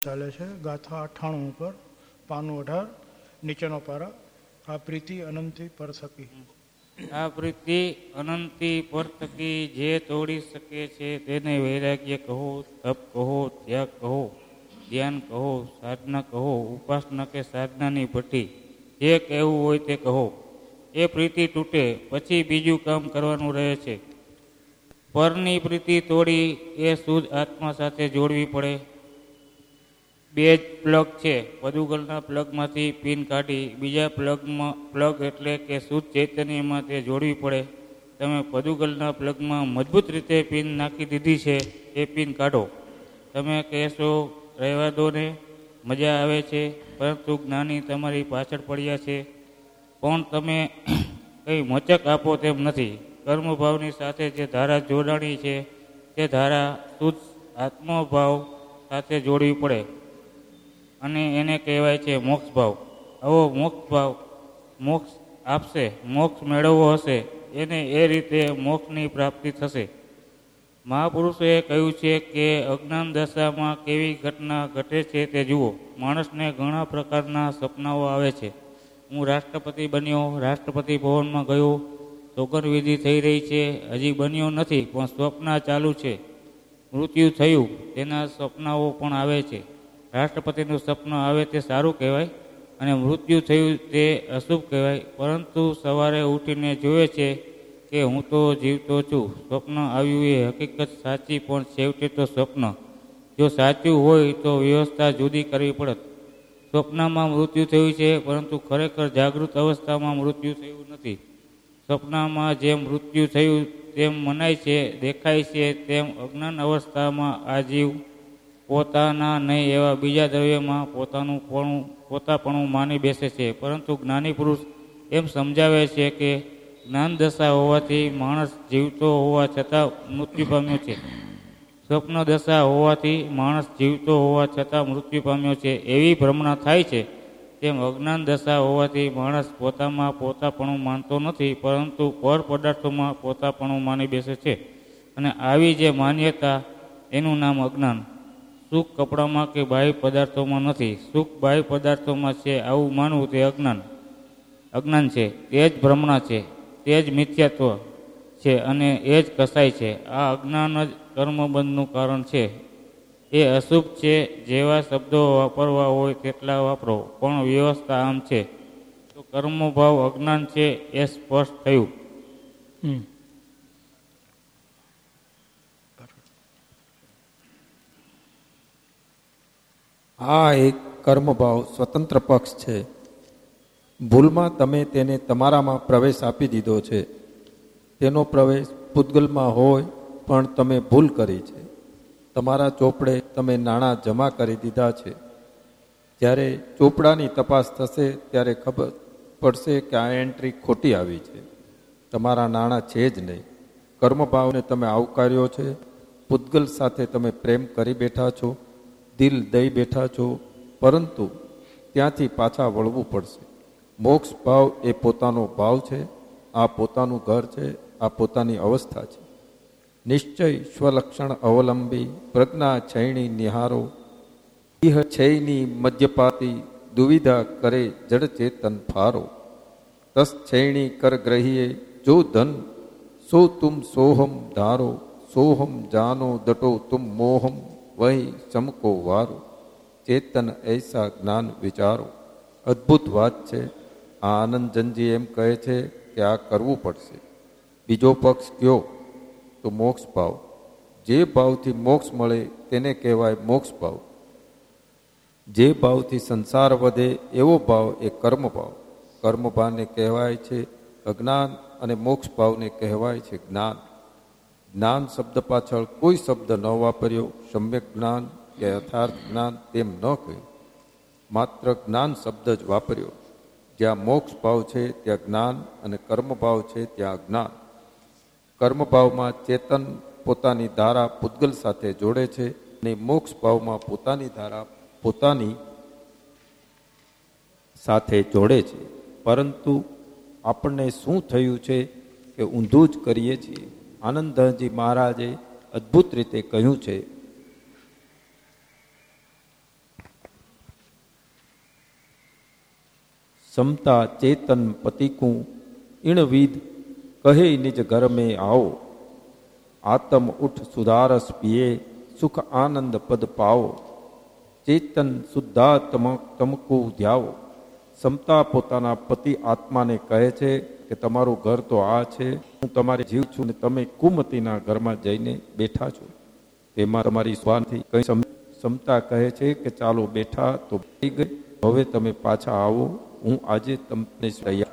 ચાલે છે ગાથા 98 ઉપર પાનું 18 નીચેનો પારા. આ પ્રીતિ અનંતી પર થકી. આ પ્રીતિ અનંતી પર થકી જે તોડી શકે છે તેને વૈરાગ્ય કહો, તપ કહો, ત્યાગ કહો, ધ્યાન કહો, સાધના કહો, ઉપાસના કે સાધનાની ભઠ્ઠી, જે કહેવું હોય તે કહો. એ પ્રીતિ તૂટે પછી બીજું કામ કરવાનું રહે છે. પરની પ્રીતિ તોડી એ શુદ્ધ આત્મા સાથે જોડવી પડે. બે જ પ્લગ છે. પદુગલના પ્લગમાંથી પિન કાઢી બીજા પ્લગ એટલે કે શુદ્ધ ચૈતન્યમાં તે જોડવી પડે. તમે પદુગલના પ્લગમાં મજબૂત રીતે પિન નાખી દીધી છે, એ પિન કાઢો. તમે કહેશો રહેવા દો ને, મજા આવે છે, પરંતુ જ્ઞાની તમારી પાછળ પડ્યા છે. પણ તમે કંઈ મચક આપો તેમ નથી. કર્મભાવની સાથે જે ધારા જોડાણી છે તે ધારા શુદ્ધ આત્મભાવ સાથે જોડવી પડે અને એને કહેવાય છે મોક્ષ ભાવ. આવો મોક્ષ ભાવ મોક્ષ આપશે. મોક્ષ મેળવવો હશે એને એ રીતે મોક્ષની પ્રાપ્તિ થશે. મહાપુરુષોએ કહ્યું છે કે અજ્ઞાન દશામાં કેવી ઘટના ઘટે છે તે જુઓ. માણસને ઘણા પ્રકારના સપનાઓ આવે છે. હું રાષ્ટ્રપતિ બન્યો, રાષ્ટ્રપતિ ભવનમાં ગયો, સોગંદવિધિ થઈ રહી છે, હજી બન્યો નથી પણ સ્વપ્ન ચાલુ છે. મૃત્યુ થયું તેના સપનાઓ પણ આવે છે. રાષ્ટ્રપતિનું સપનું આવે તે સારું કહેવાય અને મૃત્યુ થયું તે અશુભ કહેવાય. પરંતુ સવારે ઉઠીને જોવે છે કે હું તો જીવતો છું. સ્વપ્ન આવ્યું એ હકીકત સાચી, પણ છેવટે તો સ્વપ્ન. જો સાચું હોય તો વ્યવસ્થા જુદી કરવી પડત. સ્વપ્નમાં મૃત્યુ થયું છે પરંતુ ખરેખર જાગૃત અવસ્થામાં મૃત્યુ થયું નથી. સ્વપ્નમાં જેમ મૃત્યુ થયું તેમ મનાય છે, દેખાય છે, તેમ અજ્ઞાન અવસ્થામાં આ જીવ પોતાના નહીં એવા બીજા દ્રવ્યમાં પોતાપણું માની બેસે છે. પરંતુ જ્ઞાની પુરુષ એમ સમજાવે છે કે જ્ઞાન દશા હોવાથી માણસ જીવતો હોવા છતાં મૃત્યુ પામ્યો છે. સ્વપ્ન દશા હોવાથી માણસ જીવતો હોવા છતાં મૃત્યુ પામ્યો છે એવી ભ્રમણા થાય છે. તેમ અજ્ઞાન દશા હોવાથી માણસ પોતામાં પોતાપણું માનતો નથી, પરંતુ પર પદાર્થોમાં પોતાપણું માની બેસે છે. અને આવી જે માન્યતા એનું નામ અજ્ઞાન. સુખ કપડામાં કે બાહ્ય પદાર્થોમાં નથી, સુખ બાહ્ય પદાર્થોમાં છે આવું માનવું તે અજ્ઞાન છે. તે જ ભ્રમણા છે, તે જ મિથ્યાત્વ છે અને એ જ કસાય છે. આ અજ્ઞાન જ કર્મબંધનું કારણ છે. એ અશુભ છે. જેવા શબ્દો વાપરવા હોય તેટલા વાપરો, પણ વ્યવસ્થા આમ છે. તો કર્મભાવ અજ્ઞાન છે એ સ્પષ્ટ થયું. આ એક કર્મભાવ સ્વતંત્ર પક્ષ છે. ભૂલમાં તમે તેને તમારામાં પ્રવેશ આપી દીધો છે. તેનો પ્રવેશ પૂતગલમાં હોય પણ તમે ભૂલ કરી છે. તમારા ચોપડે તમે નાણાં જમા કરી દીધા છે. જ્યારે ચોપડાની તપાસ થશે ત્યારે ખબર પડશે કે આ એન્ટ્રી ખોટી આવી છે. તમારા નાણાં છે જ નહીં. કર્મભાવને તમે આવકાર્યો છે. પૂતગલ સાથે તમે પ્રેમ કરી બેઠા છો, દિલ દઈ બેઠા છો, પરંતુ ત્યાંથી પાછા વળવું પડશે. મોક્ષ ભાવ એ પોતાનો ભાવ છે. આ પોતાનું ઘર છે. આ પોતાની અવસ્થા છે. નિશ્ચય સ્વલક્ષણ અવલંબી પ્રજ્ઞા છૈણી નિહારો ઇહ છૈની મધ્યપાતી દુવિધા કરે જડ ચેતન ફારો તસ છૈણી કર ગ્રહીએ જો ધન સો તુમ સોહમ ધારો સોહમ જાનો દટો તુમ મોહમ વહી ચમકો વારો ચેતન ऐसा જ્ઞાન વિચારો. અદ્ભુત વાત છે. આ આનંદજનજી એમ કહે છે કે આ કરવું પડશે. બીજો પક્ષ કયો તો મોક્ષ ભાવ. જે ભાવથી મોક્ષ મળે તેને કહેવાય મોક્ષ ભાવ. જે ભાવથી સંસાર વધે એવો ભાવ એ કર્મ ભાવ. કર્મ ભાવને કહેવાય છે અજ્ઞાન અને મોક્ષ ભાવને કહેવાય છે જ્ઞાન. જ્ઞાન શબ્દ પાછળ કોઈ શબ્દ ન વાપર્યો. સમ્યક જ્ઞાન કે યથાર્થ જ્ઞાન તેમ ન કહ્યું, માત્ર જ્ઞાન શબ્દ જ વાપર્યો. જ્યાં મોક્ષ ભાવ છે ત્યાં જ્ઞાન અને કર્મભાવ છે ત્યાં અજ્ઞાન. કર્મભાવમાં ચેતન પોતાની ધારા પૂતગલ સાથે જોડે છે અને મોક્ષ ભાવમાં પોતાની ધારા પોતાની સાથે જોડે છે. પરંતુ આપણને શું થયું છે કે ઊંધું જ કરીએ છીએ. આનંદજી મહારાજે અદ્ભુત રીતે કહ્યું છે સમતા ચેતન પતિકું ઇણવિદ કહે નિજ ઘર મેં આવો, આતમ ઉઠ સુધારસ પીએ સુખ આનંદ પદ પાવો, ચેતન શુદ્ધાત્મ તમકુ ધ્યાવો. સમતા પોતાના પતિ આત્માને કહે છે કે તમારું ઘર તો આ છે, હું તમારી જીવ છું ને તમે કુમતીના ઘરમાં જઈને બેઠા છો, તેમાં તમારી સ્વાર્થી કઈ સમતા કહે છે કે ચાલો બેઠા તો થઈ ગઈ, હવે તમે પાછા આવો, હું આજે તમને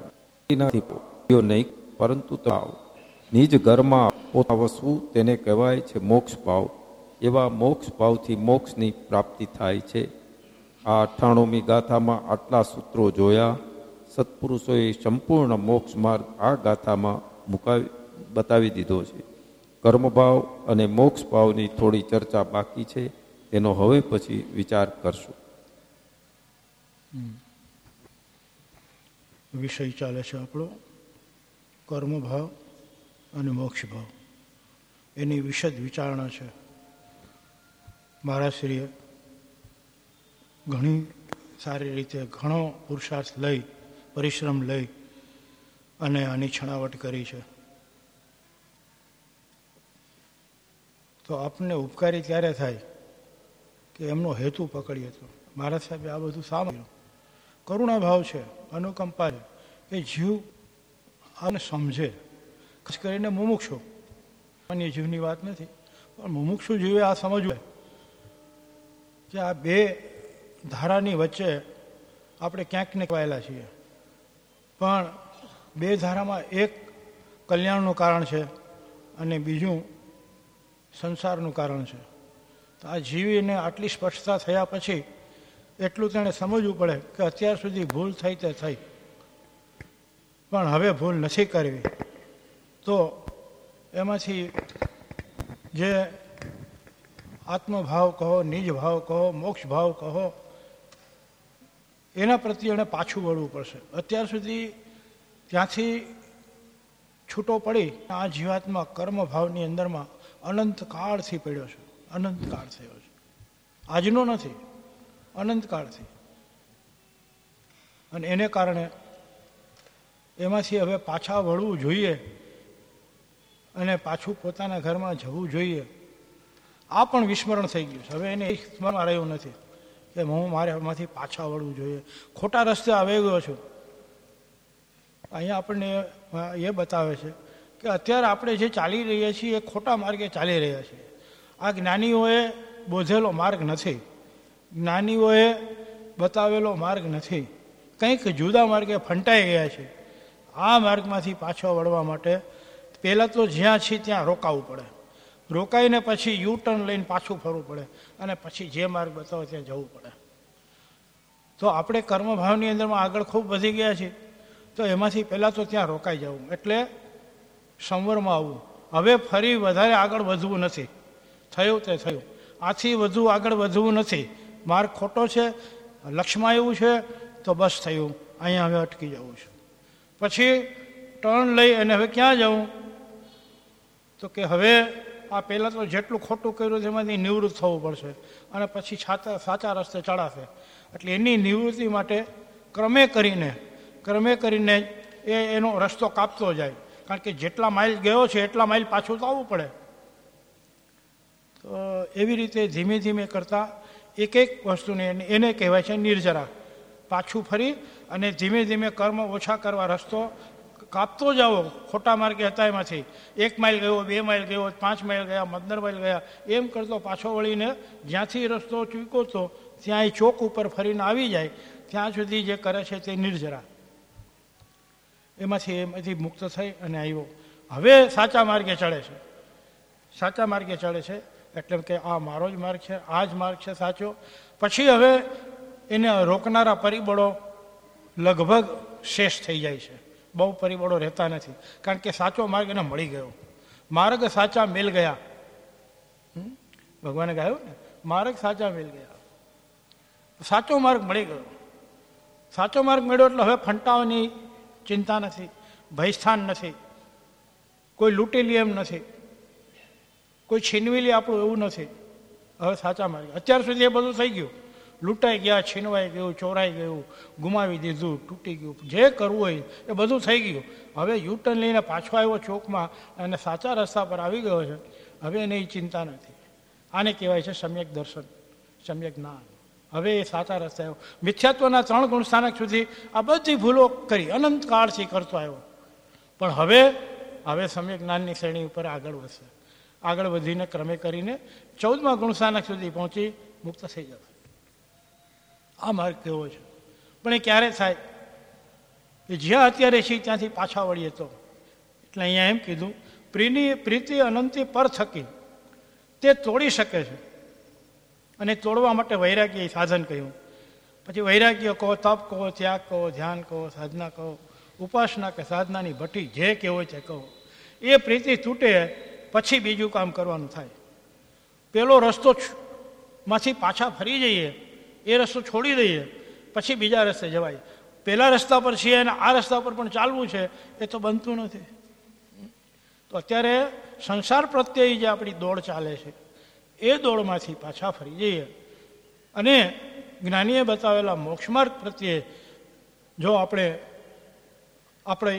નહીં પરંતુ તો આવો. નિજ ઘરમાં પોતા વસવું તેને કહેવાય છે મોક્ષ ભાવ. એવા મોક્ષ ભાવથી મોક્ષની પ્રાપ્તિ થાય છે. આ 98મી ગાથામાં આટલા સૂત્રો જોયા. સત્પુરુષોએ સંપૂર્ણ મોક્ષ માર્ગ આ ગાથામાં બતાવી દીધો છે. કર્મભાવ અને મોક્ષ ભાવની થોડી ચર્ચા બાકી છે, તેનો હવે પછી વિચાર કરશું. વિષય ચાલે છે આપણો કર્મભાવ અને મોક્ષ ભાવ, એની વિશદ વિચારણા છે. મહારાજશ્રીએ ઘણી સારી રીતે ઘણો પુરુષાર્થ લઈ, પરિશ્રમ લઈ અને આની છણાવટ કરી છે. તો આપણને ઉપકારી ત્યારે થાય કે એમનો હેતુ પકડીએ તો. મહારાજ સાહેબે આ બધું સાંભળ્યું. કરુણા ભાવ છે, અનુકંપા છે, એ જીવ આને સમજે. ખાસ કરીને મુમુક્ષુ, અન્ય જીવની વાત નથી, પણ મુમુક્ષુ જીવે આ સમજવું કે આ બે ધારાની વચ્ચે આપણે ક્યાંક ને કવાયેલા છીએ, પણ બે ધારામાં એક કલ્યાણનું કારણ છે અને બીજું સંસારનું કારણ છે. તો આ જીવીને આટલી સ્પષ્ટતા થયા પછી એટલું તેણે સમજવું પડે કે અત્યાર સુધી ભૂલ થઈ તે થઈ, પણ હવે ભૂલ નથી કરવી. તો એમાંથી જે આત્મભાવ કહો, નિજ ભાવ કહો, મોક્ષ ભાવ કહો, એના પ્રત્યે એને પાછું વળવું પડશે. અત્યાર સુધી ત્યાંથી છૂટો પડી આ જીવાત્મા કર્મભાવની અંદરમાં અનંતકાળથી પડ્યો છે. અનંતકાળ થયો છે, આજનો નથી, અનંતકાળથી. અને એને કારણે એમાંથી હવે પાછા વળવું જોઈએ અને પાછું પોતાના ઘરમાં જવું જોઈએ. આ પણ વિસ્મરણ થઈ ગયું છે. હવે એને સ્મરણ રહ્યું નથી કે હું મારે એમાંથી પાછા વળવું જોઈએ, ખોટા રસ્તે આવી ગયો છું. અહીંયા આપણને એ બતાવે છે કે અત્યારે આપણે જે ચાલી રહ્યા છીએ એ ખોટા માર્ગે ચાલી રહ્યા છીએ. આ જ્ઞાનીઓએ બોધેલો માર્ગ નથી, જ્ઞાનીઓએ બતાવેલો માર્ગ નથી, કંઈક જુદા માર્ગે ફંટાઈ ગયા છે. આ માર્ગમાંથી પાછો વળવા માટે પહેલાં તો જ્યાં છીએ ત્યાં રોકાવું પડે, રોકાઈને પછી યુ ટર્ન લઈને પાછું ફરવું પડે અને પછી જે માર્ગ બતાવો ત્યાં જવું પડે. તો આપણે કર્મભાવની અંદરમાં આગળ ખૂબ વધી ગયા છીએ, તો એમાંથી પહેલાં તો ત્યાં રોકાઈ જવું, એટલે સંવરમાં આવવું. હવે ફરી વધારે આગળ વધવું નથી, થયું તે થયું, આથી વધુ આગળ વધવું નથી. માર્ગ ખોટો છે, લક્ષ્યમાં એવું છે, તો બસ થયું, અહીંયા હવે અટકી જવું છે. પછી ટર્ન લઈ અને હવે ક્યાં જવું, તો કે હવે આ પહેલાં તો જેટલું ખોટું કર્યું તેમાંથી નિવૃત્ત થવું પડશે અને પછી સાચા રસ્તે ચડાશે. એટલે એની નિવૃત્તિ માટે ક્રમે કરીને એનો રસ્તો કાપતો જાય. કારણ કે જેટલા માઇલ ગયો છે એટલા માઇલ પાછું તો આવવું પડે. તો એવી રીતે ધીમે ધીમે કરતાં એક એક વસ્તુને એને કહેવાય છે નિર્જરા. પાછું ફરી અને ધીમે ધીમે કર્મ ઓછા કરવા રસ્તો કાપતો જાઓ. ખોટા માર્ગે હતા એમાંથી 1 માઇલ ગયો, 2 માઇલ ગયો, 5 માઇલ ગયા, 15 માઇલ ગયા, એમ કરતો પાછો વળીને જ્યાંથી રસ્તો ચૂક્યો હતો ત્યાં એ ચોક ઉપર ફરીને આવી જાય. ત્યાં સુધી જે કરે છે તે નિર્જરા. એમાંથી મુક્ત થઈ અને આવ્યો. હવે સાચા માર્ગે ચડે છે, સાચા માર્ગે ચડે છે. એટલે કે આ મારો જ માર્ગ છે, આ જ માર્ગ છે સાચો. પછી હવે એને રોકનારા પરિબળો લગભગ શેષ થઈ જાય છે, બહુ પરિબળો રહેતા નથી. કારણ કે સાચો માર્ગ એને મળી ગયો. માર્ગ સાચા મિલ ગયા, ભગવાને કહ્યું ને, માર્ગ સાચા મિલ ગયા. સાચો માર્ગ મળી ગયો. સાચો માર્ગ મળ્યો એટલે હવે ફંટાવાની ચિંતા નથી, ભયસ્થાન નથી, કોઈ લૂંટી લે એમ નથી, કોઈ છીનવી લે આપણું એવું નથી. હવે સાચા માર્ગ. અત્યાર સુધી એ બધું થઈ ગયું, લૂંટાઈ ગયા, છીનવાઈ ગયું, ચોરાઈ ગયું, ગુમાવી દીધું, તૂટી ગયું, જે કરવું હોય એ બધું થઈ ગયું. હવે યુટર્ન લઈને પાછો આવ્યો ચોકમાં અને સાચા રસ્તા પર આવી ગયો છે. હવે એને ચિંતા નથી. આને કહેવાય છે સમ્યક દર્શન, સમ્યક જ્ઞાન. હવે એ સાચા રસ્તે આવ્યો. મિથ્યાત્વના 3 ગુણસ્થાનક સુધી આ બધી ભૂલો કરી અનંત કાળથી કરતો આવ્યો, પણ હવે સમ્યક જ્ઞાનની શ્રેણી ઉપર આગળ વધશે. આગળ વધીને ક્રમે કરીને 14મા ગુણસ્થાનક સુધી પહોંચી મુક્ત થઈ જશે. આ માર્ગ કેવો છે? પણ એ ક્યારે થાય? એ જ્યાં અત્યારે છે ત્યાંથી પાછા વળીએ તો. એટલે અહીંયા એમ કીધું, પ્રીતિ અનંતી પર થકી તે તોડી શકે છે, અને તોડવા માટે વૈરાગ્ય એ સાધન કહ્યું. પછી વૈરાગ્ય કહો, તપ કહો, ત્યાગ કહો, ધ્યાન કહો, સાધના કહો, ઉપાસના કે સાધનાની ભઠ્ઠી, જે કહેવો છે કહો. એ પ્રીતિ તૂટે પછી બીજું કામ કરવાનું થાય. પેલો રસ્તો માંથી પાછા ફરી જઈએ, એ રસ્તો છોડી દઈએ, પછી બીજા રસ્તે જવાય. પહેલા રસ્તા પર છીએ અને આ રસ્તા પર પણ ચાલવું છે, એ તો બનતું નથી. તો અત્યારે સંસાર પ્રત્યે જે આપણી દોડ ચાલે છે, એ દોડમાંથી પાછા ફરી જઈએ અને જ્ઞાનીએ બતાવેલા મોક્ષમાર્ગ પ્રત્યે જો આપણે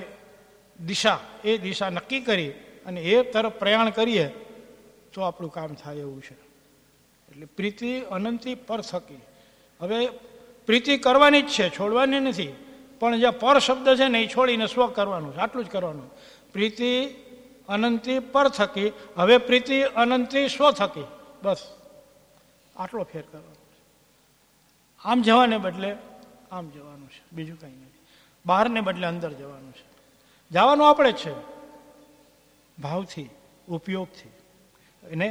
દિશા નક્કી કરી અને એ તરફ પ્રયાણ કરીએ તો આપણું કામ થાય એવું છે. એટલે પ્રીતિ અનંતી પર થકી. હવે પ્રીતિ કરવાની જ છે, છોડવાની નથી. પણ જે પર શબ્દ છે ને એ છોડીને સ્વ કરવાનું છે, આટલું જ કરવાનું. પ્રીતિ અનંતી પર થકી, હવે પ્રીતિ અનંતી સ્વ થકી, બસ આટલો ફેર કરવાનો છે. આમ જવાને બદલે આમ જવાનું છે, બીજું કંઈ નથી. બહારને બદલે અંદર જવાનું છે. જવાનું આપણે જ છે, ભાવથી, ઉપયોગથી, એને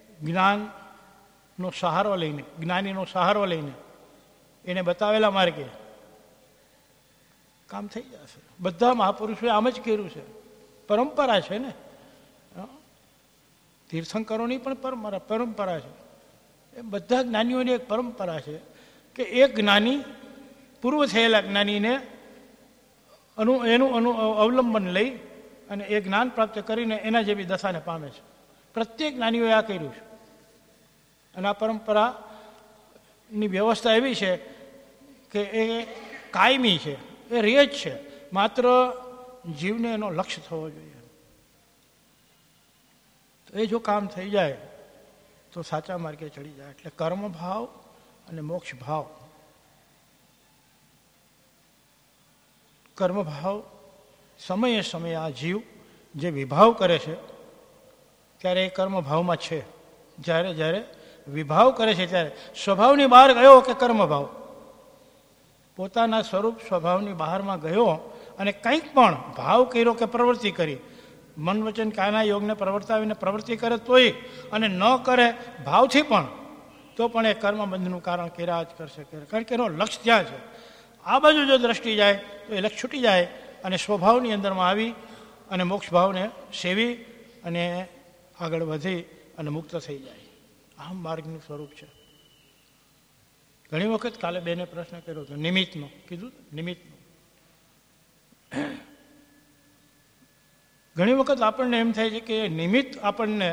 જ્ઞાનનો સહારો લઈને, જ્ઞાનીનો સહારો લઈને એને બતાવેલા માર્ગે કામ થઈ જશે. બધા મહાપુરુષોએ આમ જ કર્યું છે. પરંપરા છે ને, તીર્થંકરોની પણ પરંપરા છે. એ બધા જ્ઞાનીઓની એક પરંપરા છે કે એક જ્ઞાની પૂર્વ થયેલા જ્ઞાનીને એનું અવલંબન લઈ અને એ જ્ઞાન પ્રાપ્ત કરીને એના જેવી દશાને પામે છે. પ્રત્યેક જ્ઞાનીઓએ આ કર્યું છે. અને આ પરંપરાની વ્યવસ્થા એવી છે કે એ કાયમી છે, એ રહે જ છે. માત્ર જીવને એનો લક્ષ્ય થવો જોઈએ. તો એ જો કામ થઈ જાય તો સાચા માર્ગે ચડી જાય. એટલે કર્મ ભાવ અને મોક્ષ ભાવ. કર્મ ભાવ સમયે સમયે આ જીવ જે વિભાવ કરે છે ત્યારે એ કર્મ ભાવમાં છે. જ્યારે વિભાવ કરે છે ત્યારે સ્વભાવની બહાર ગયો કે કર્મ ભાવ, પોતાના સ્વરૂપ સ્વભાવની બહારમાં ગયો અને કંઈક પણ ભાવ કર્યો કે પ્રવૃત્તિ કરી, મન વચન કાયના યોગને પ્રવર્તાવીને પ્રવૃત્તિ કરે તોય અને ન કરે ભાવથી પણ, તો પણ એ કર્મબંધનું કારણ કર્યા જ કરશે. કારણ કે એનો લક્ષ્ય ત્યાં છે. આ બાજુ જો દ્રષ્ટિ જાય તો એ લક્ષ્ય છૂટી જાય અને સ્વભાવની અંદરમાં આવી અને મોક્ષ ભાવને સેવી અને આગળ વધી અને મુક્ત થઈ જાય. આ માર્ગનું સ્વરૂપ છે. ઘણી વખત કાલે બેને પ્રશ્ન કર્યો હતો નિમિત્તનો, કીધું નિમિત્તનો. ઘણી વખત આપણને એમ થાય છે કે નિમિત્ત આપણને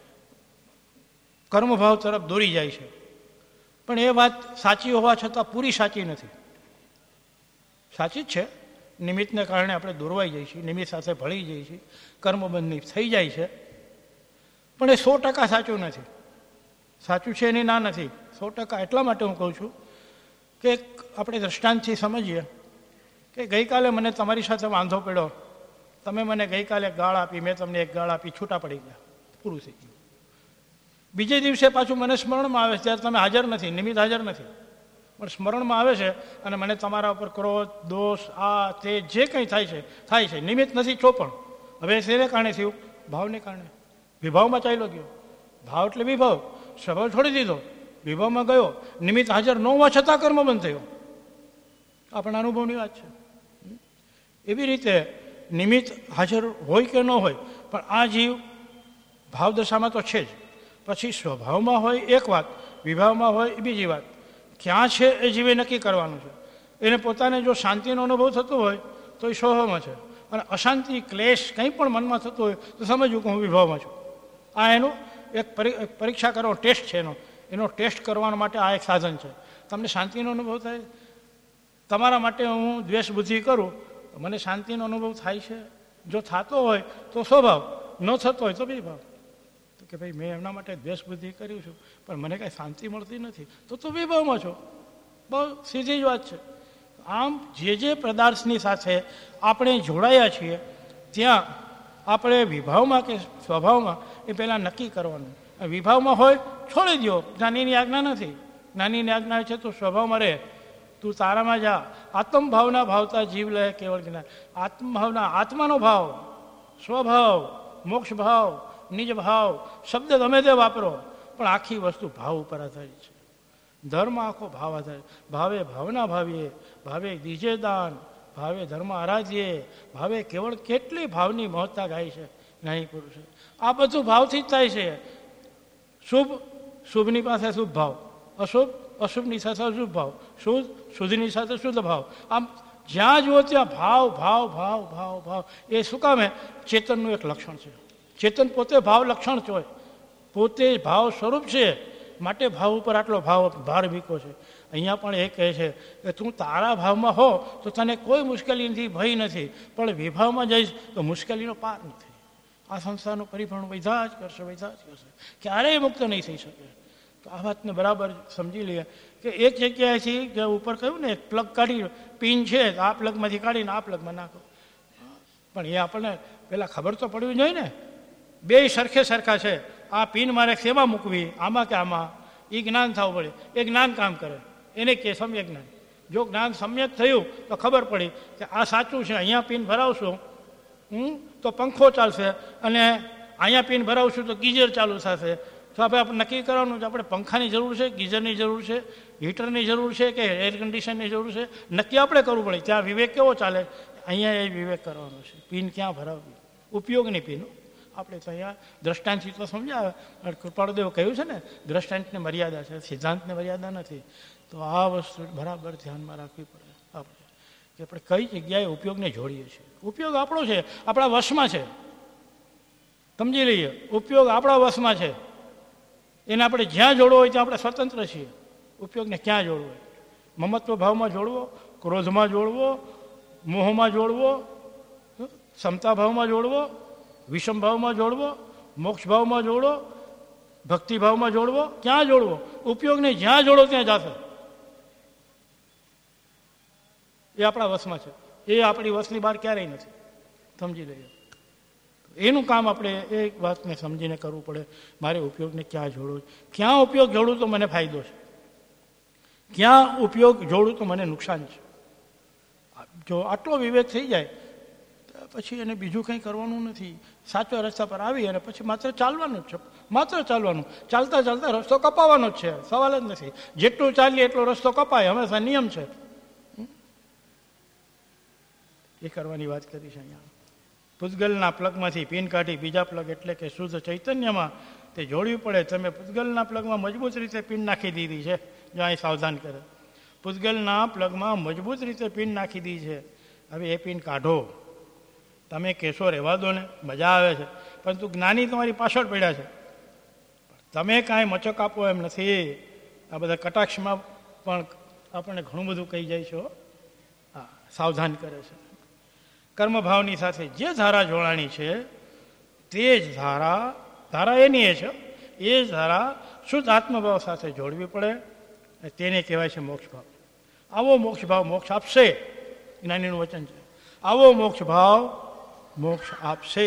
કર્મભાવ તરફ દોરી જાય છે, પણ એ વાત સાચી હોવા છતાં પૂરી સાચી નથી. સાચી જ છે, નિમિત્તને કારણે આપણે દોરવાઈ જઈએ છીએ, નિમિત્ત સાથે ભળી જઈએ છીએ, કર્મબંધની થઈ જાય છે, પણ એ 100% સાચું નથી. સાચું છે એની ના નથી, 100%. એટલા માટે હું કહું છું કે આપણે દ્રષ્ટાંતથી સમજીએ કે ગઈકાલે મને તમારી સાથે વાંધો પડ્યો, તમે મને ગઈકાલે ગાળ આપી, મેં તમને એક ગાળ આપી, છૂટા પડી ગયા, પૂરું થઈ ગયું. બીજે દિવસે પાછું મને સ્મરણમાં આવે છે ત્યારે તમે હાજર નથી, નિમિત્ત હાજર નથી, પણ સ્મરણમાં આવે છે અને મને તમારા ઉપર ક્રોધ, દોષ, આ તે જે કંઈ થાય છે, નિમિત્ત નથી છો. પણ હવે શેને કારણે થયું? ભાવને કારણે. વિભાવમાં ચાલ્યો ગયો. ભાવ એટલે વિભાવ, સ્વભાવ છોડી દીધો, વિભાવમાં ગયો, નિમિત્ત હાજર ન હોવા છતાં કર્મ બંધ થયો. આપણા અનુભવની વાત છે. એવી રીતે નિમિત્ત હાજર હોય કે ન હોય, પણ આ જીવ ભાવદશામાં તો છે જ. પછી સ્વભાવમાં હોય એક વાત, વિભાવમાં હોય બીજી વાત. ક્યાં છે એ જીવે નક્કી કરવાનું છે. એને પોતાને જો શાંતિનો અનુભવ થતો હોય તો એ સ્વભાવમાં છે, અને અશાંતિ, ક્લેશ કંઈ પણ મનમાં થતું હોય તો સમજવું કે હું વિભાવમાં છું. આ એનું એક પરીક્ષા કરવાનો ટેસ્ટ છે. એનો ટેસ્ટ કરવા માટે આ એક સાધન છે. તમને શાંતિનો અનુભવ થાય? તમારા માટે હું દ્વેષ બુદ્ધિ કરું, મને શાંતિનો અનુભવ થાય છે? જો થતો હોય તો સ્વભાવ, ન થતો હોય તો વિભાવ. તો કે ભાઈ મેં એમના માટે દ્વેષ બુદ્ધિ કર્યું છું પણ મને કાંઈ શાંતિ મળતી નથી, તો વિભાવમાં છો. બહુ સીધી જ વાત છે. આમ જે પદાર્થની સાથે આપણે જોડાયા છીએ ત્યાં આપણે વિભાવમાં કે સ્વભાવમાં એ પહેલાં નક્કી કરવાનું. વિભાવમાં હોય છોડી દો, જ્ઞાનીની આજ્ઞા નથી. જ્ઞાનીની આજ્ઞા છે તો સ્વભાવમાં રહે, તું તારામાં જા. આત્મભાવના ભાવતા જીવ લે કેવળ જ્ઞાન. આત્મભાવના, આત્માનો ભાવ, સ્વભાવ, મોક્ષ ભાવ, નિજ ભાવ શબ્દ તમે તે વાપરો, પણ આખી વસ્તુ ભાવ ઉપર આધારિત છે. ધર્મ આખો ભાવ આધારિત. ભાવે ભાવના ભાવીએ, ભાવે દીજે દાન, ભાવે ધર્મ આરાધ્યે, ભાવે કેવળ કેટલી ભાવની મહત્તા ગાય છે જ્ઞાની પુરુષે. આ બધું ભાવથી જ થાય છે. શુભ, શુભની પાસે શુભ ભાવ, અશુભ, અશુભની સાથે અશુભ ભાવ, શુદ્ધ, શુદ્ધની સાથે શુદ્ધ ભાવ. આમ જ્યાં જુઓ ત્યાં ભાવ ભાવ ભાવ ભાવ ભાવ. એ શું કામે? ચેતનનું એક લક્ષણ છે. ચેતન પોતે ભાવ લક્ષણ જ હોય, પોતે ભાવ સ્વરૂપ છે, માટે ભાવ ઉપર આટલો ભાર મૂક્યો છે. અહીંયા પણ એ કહે છે કે તું તારા ભાવમાં હો તો તને કોઈ મુશ્કેલી નથી, ભય નથી, પણ વિભાવમાં જઈશ તો મુશ્કેલીનો પાર નથી. આ સંસારનું પરિભ્રમણ વધ્યા જ કરશે, વધ્યા જ કરશે, ક્યારેય મુક્ત નહીં થઈ શકે. તો આ વાતને બરાબર સમજી લઈએ કે એક જગ્યાએથી જે ઉપર કહ્યું ને પ્લગ કાઢી, પિન છે આ પ્લગમાંથી કાઢીને આ પ્લગમાં નાખો, પણ એ આપણને પહેલાં ખબર તો પડવી જોઈએ ને. બે સરખા છે, આ પિન મારે શેમાં મૂકવી, આમાં કે આમાં, એ જ્ઞાન થવું પડે. એ જ્ઞાન કામ કરે, એને કે સમ્યક જ્ઞાન. જો જ્ઞાન સમ્યક થયું તો ખબર પડી કે આ સાચું છે, અહીંયા પિન ભરાવશું તો પંખો ચાલશે, અને અહીંયા પિન ભરાવશું તો ગીઝર ચાલુ થશે. તો આપણે નક્કી કરવાનું છે આપણે પંખાની જરૂર છે, ગીઝરની જરૂર છે, હીટરની જરૂર છે કે એર કન્ડિશનની જરૂર છે, નક્કી આપણે કરવું પડે. ત્યાં વિવેક કેવો ચાલે, અહીંયા એ વિવેક કરવાનો છે. પિન ક્યાં ભરાવવી, ઉપયોગની પિન. આપણે તો અહીંયા દ્રષ્ટાંતથી તો સમજાવે, કૃપાળુદેવ કહ્યું છે ને દ્રષ્ટાંતની મર્યાદા છે, સિદ્ધાંતની મર્યાદા નથી. તો આ વસ્તુ બરાબર ધ્યાનમાં રાખવી પડે આપણે કે આપણે કઈ જગ્યાએ ઉપયોગને જોડીએ છીએ. ઉપયોગ આપણો છે, આપણા વશમાં છે, સમજી લઈએ. ઉપયોગ આપણા વશમાં છે, એને આપણે જ્યાં જોડવો હોય ત્યાં આપણે સ્વતંત્ર છીએ. ઉપયોગને ક્યાં જોડવો હોય? મમત્વ ભાવમાં જોડવો, ક્રોધમાં જોડવો, મોહમાં જોડવો, સમતા ભાવમાં જોડવો, વિષમ ભાવમાં જોડવો, મોક્ષ ભાવમાં જોડો, ભક્તિભાવમાં જોડવો, ક્યાં જોડવો? ઉપયોગને જ્યાં જોડો ત્યાં જશે. એ આપણા વશમાં છે, એ આપણી વશની બહાર ક્યારેય નથી, સમજી લઈએ. એનું કામ આપણે એ વાતને સમજીને કરવું પડે. મારે ઉપયોગને ક્યાં જોડવું, ક્યાં ઉપયોગ જોડું તો મને ફાયદો છે, ક્યાં ઉપયોગ જોડું તો મને નુકસાન છે. જો આટલો વિવેક થઈ જાય પછી એને બીજું કંઈ કરવાનું નથી. સાચા રસ્તા પર આવી અને પછી માત્ર ચાલવાનું જ છે, માત્ર ચાલવાનું. ચાલતા ચાલતા રસ્તો કપાવવાનો જ છે, સવાલ જ નથી. જેટલું ચાલીએ એટલો રસ્તો કપાય, હંમેશા નિયમ છે. એ કરવાની વાત કરી છે અહીંયા. પૂતગલના પ્લગમાંથી પિન કાઢી બીજા પ્લગ એટલે કે શુદ્ધ ચૈતન્યમાં તે જોડવી પડે. તમે પૂતગલના પ્લગમાં મજબૂત રીતે પિન નાખી દીધી છે, જો અહીં સાવધાન કરે. પૂતગલના પ્લગમાં મજબૂત રીતે પિન નાખી દીધી છે, હવે એ પિન કાઢો. તમે કહેશો રહેવા દો ને, મજા આવે છે, પરંતુ જ્ઞાની તમારી પાછળ પડ્યા છે, તમે કાંઈ મચક આપો એમ નથી. આ બધા કટાક્ષમાં પણ આપણને ઘણું બધું કહી જાય છે. હા, સાવધાન કરે છે. કર્મભાવની સાથે જે ધારા જોડાણી છે તે જ ધારા એની એ છે, એ જ ધારા શુદ્ધ આત્મભાવ સાથે જોડવી પડે. તેને કહેવાય છે મોક્ષ ભાવ. આવો મોક્ષ ભાવ મોક્ષ આપશે, જ્ઞાનીનું વચન છે. આવો મોક્ષ ભાવ મોક્ષ આપશે.